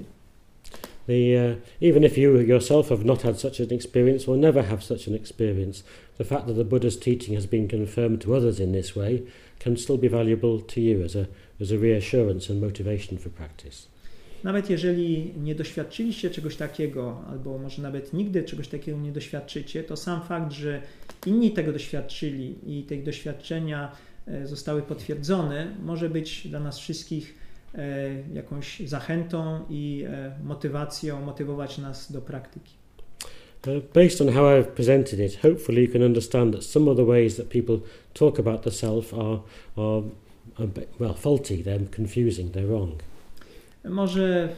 Even if you yourself have not had such an experience or never have such an experience, the fact that the Buddha's teaching has been confirmed to others in this way can still be valuable to you as a reassurance and motivation for practice. Nawet jeżeli nie doświadczyliście czegoś takiego, albo może nawet nigdy czegoś takiego nie doświadczycie, to sam fakt, że inni tego doświadczyli i te doświadczenia zostały potwierdzone, może być dla nas wszystkich jakąś zachętą i motywacją, motywować nas do praktyki. Based on how I've presented it, hopefully you can understand that some of the ways that people talk about the self are faulty, they're confusing, they're wrong. Może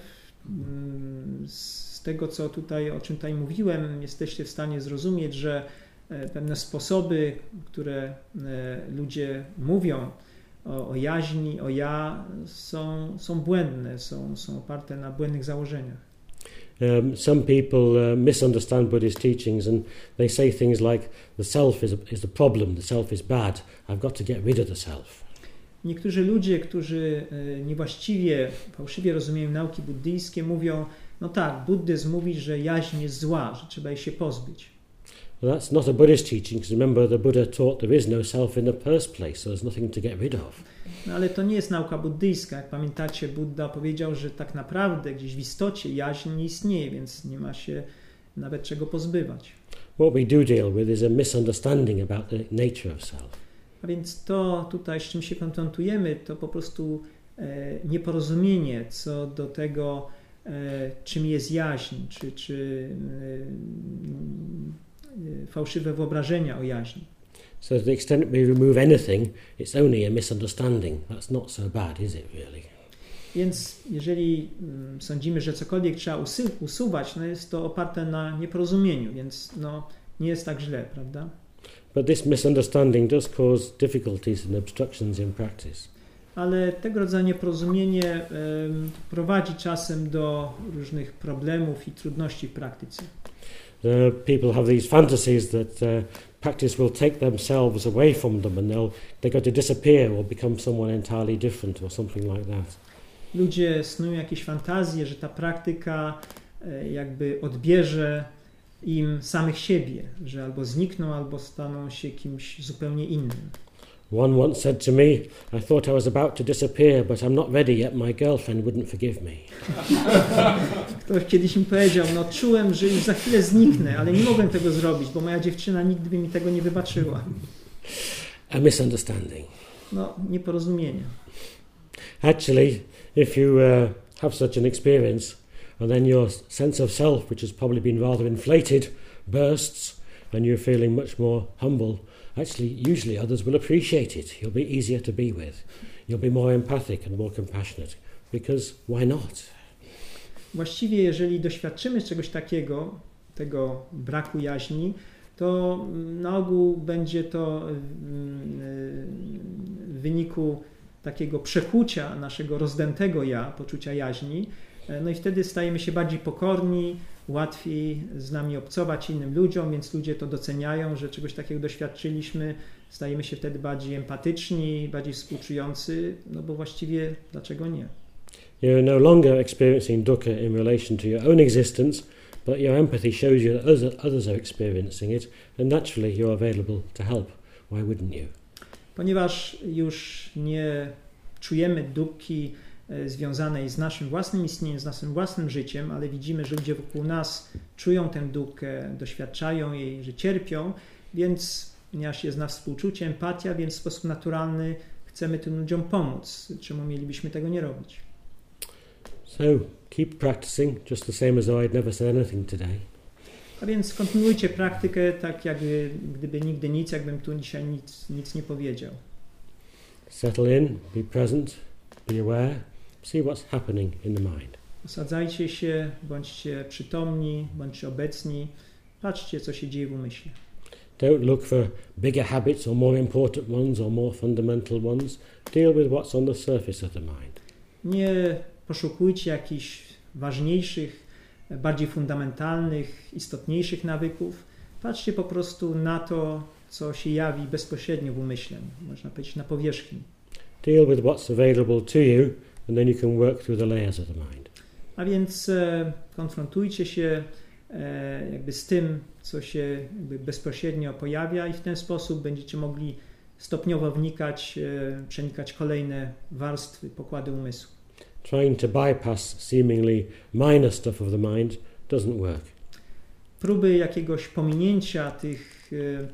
z tego, o czym tutaj mówiłem, jesteście w stanie zrozumieć, że pewne sposoby, które ludzie mówią o jaźni, o ja, są błędne, są oparte na błędnych założeniach. Some people misunderstand Buddhist teachings and they say things like the self is the problem, the self is bad, I've got to get rid of the self. Niektórzy ludzie, którzy niewłaściwie, fałszywie rozumieją nauki buddyjskie, mówią, no tak, buddyzm mówi, że jaźń jest zła, że trzeba jej się pozbyć. Well, that's not a Buddhist teaching, because remember the Buddha taught there is no self in the first place, so there's nothing to get rid of. No ale to nie jest nauka buddyjska. Jak pamiętacie, Buddha powiedział, że tak naprawdę gdzieś w istocie jaźń nie istnieje, więc nie ma się nawet czego pozbywać. What we do deal with is a misunderstanding about the nature of self. A więc to tutaj, z czym się konfrontujemy, to po prostu nieporozumienie co do tego, czym jest jaźń, czy fałszywe wyobrażenia o jaźni. So to the extent we remove anything, it's only a misunderstanding. That's not so bad, is it really? Więc jeżeli sądzimy, że cokolwiek trzeba usuwać, no jest to oparte na nieporozumieniu, więc no, nie jest tak źle, prawda? But this misunderstanding does cause difficulties and obstructions in practice. Ale tego rodzaju nieporozumienie prowadzi czasem do różnych problemów i trudności w praktyce. People have these fantasies that practice will take themselves away from them and they're going to disappear or become someone entirely different or something like that. Ludzie snują jakieś fantazje, że ta praktyka jakby odbierze im samych siebie, że albo znikną, albo staną się kimś zupełnie innym. One once said to me, I thought I was about to disappear, but I'm not ready yet, my girlfriend wouldn't forgive me. Ktoś kiedyś mi powiedział, no czułem, że już za chwilę zniknę, ale nie mogłem tego zrobić, bo moja dziewczyna nigdy by mi tego nie wybaczyła. A misunderstanding. No, nieporozumienie. Actually, if you have such an experience, and then your sense of self, which has probably been rather inflated, bursts, and you're feeling much more humble, actually, usually others will appreciate it. You'll be easier to be with. You'll be more empathic and more compassionate, because why not? Właściwie, jeżeli doświadczymy czegoś takiego, tego braku jaźni, to na ogół będzie to w wyniku takiego przekucia naszego rozdętego ja, poczucia jaźni, no i wtedy stajemy się bardziej pokorni, łatwiej z nami obcować innym ludziom, więc ludzie to doceniają, że czegoś takiego doświadczyliśmy, stajemy się wtedy bardziej empatyczni, bardziej współczujący, no bo właściwie dlaczego nie? You're no longer experiencing dukkha in relation to your own existence, but your empathy shows you that others are experiencing it, and naturally you're available to help. Why wouldn't you? Ponieważ już nie czujemy dukkhi związanej z naszym własnym istnieniem, z naszym własnym życiem, ale widzimy, że ludzie wokół nas czują tę dukkhe, doświadczają jej, że cierpią, więc ponieważ jest nas współczucie, empatia, więc w sposób naturalny chcemy tym ludziom pomóc. Czemu mielibyśmy tego nie robić? So, keep practicing, just the same as though I'd never said anything today. A więc kontynuujcie praktykę tak, jakby gdyby nigdy nic, jakbym tu dzisiaj nic nie powiedział. Settle in, be present, be aware, see what's happening in the mind. Osadzajcie się, bądźcie przytomni, bądźcie obecni, patrzcie, co się dzieje w umyśle. Don't look for bigger habits or more important ones or more fundamental ones. Deal with what's on the surface of the mind. Nie poszukujcie jakichś ważniejszych, bardziej fundamentalnych, istotniejszych nawyków. Patrzcie po prostu na to, co się jawi bezpośrednio w umyśle, można powiedzieć na powierzchni. Deal with what's available to you and then you can work through the layers of the mind. A więc konfrontujcie się jakby z tym, co się jakby bezpośrednio pojawia i w ten sposób będziecie mogli stopniowo wnikać, przenikać kolejne warstwy, pokłady umysłu. Trying to bypass seemingly minor stuff of the mind doesn't work. Próby jakiegoś pominięcia tych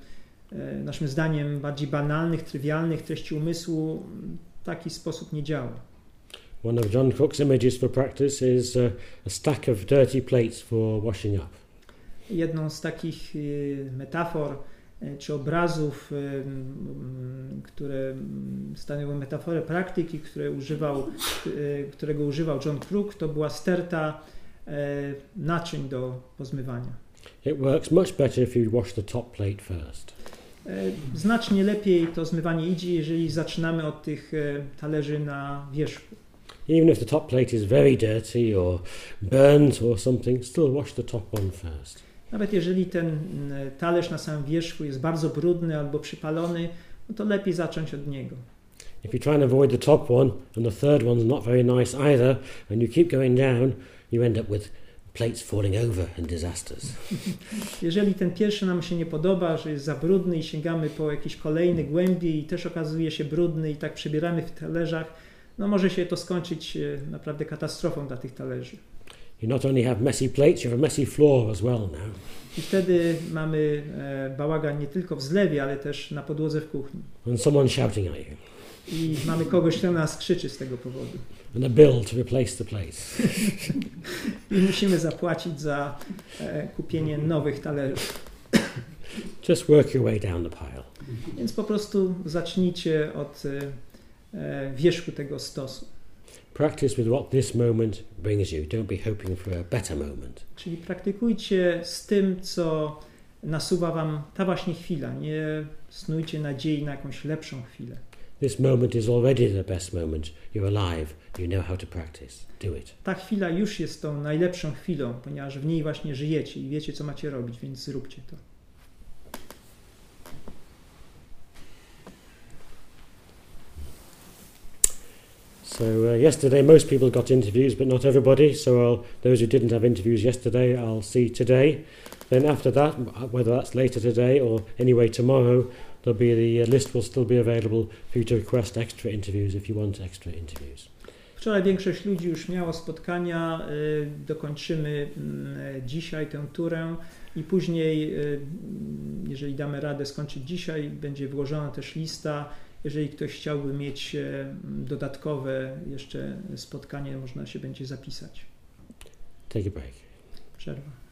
naszym zdaniem bardziej banalnych, trywialnych treści umysłu w taki sposób nie działa. One of John Cook's images for practice is a stack of dirty plates for washing up. Jedną z takich metafor czy obrazów, które stanowią metaforę praktyki, którego używał John Crook, to była sterta naczyń do pozmywania. It works much better if you wash the top plate first. Znacznie lepiej to zmywanie idzie, jeżeli zaczynamy od tych talerzy na wierzchu. Even if the top plate is very dirty or burnt or something, still wash the top one first. Nawet jeżeli ten talerz na samym wierzchu jest bardzo brudny albo przypalony, no to lepiej zacząć od niego. If you try and avoid the top one and the third one's not very nice either and you keep going down, you end up with plates falling over and disasters. Jeżeli ten pierwszy nam się nie podoba, że jest za brudny i sięgamy po jakiś kolejny głębiej i też okazuje się brudny i tak przebieramy w talerzach, no może się to skończyć naprawdę katastrofą dla tych talerzy. You not only have messy plates, you have a messy floor as well now. I wtedy mamy bałagan nie tylko w zlewie, ale też na podłodze w kuchni. And someone shouting at you. I mamy kogoś, kto na nas krzyczy z tego powodu. And a bill to replace the plates. I musimy zapłacić za kupienie nowych talerzy. Just work your way down the pile. Więc po prostu zacznijcie od wierzchu tego stosu. Practice with what this moment brings you. Don't be hoping for a better moment. Czyli praktykujcie z tym, co nasuwa wam ta właśnie chwila. Nie snujcie nadziei na jakąś lepszą chwilę. This moment is already the best moment. You're alive. You know how to practice. Do it. Ta chwila już jest tą najlepszą chwilą, ponieważ w niej właśnie żyjecie i wiecie, co macie robić, więc zróbcie to. So yesterday most people got interviews, but not everybody. So those who didn't have interviews yesterday, I'll see today. Then after that, whether that's later today or anyway tomorrow, there'll be the list will still be available for you to request extra interviews if you want extra interviews. Wczoraj większość ludzi już miało spotkania, dokończymy dzisiaj tę turę i później, jeżeli damy radę skończyć dzisiaj, będzie wyłożona też lista. Jeżeli ktoś chciałby mieć dodatkowe jeszcze spotkanie, można się będzie zapisać. Take a break. Przerwa.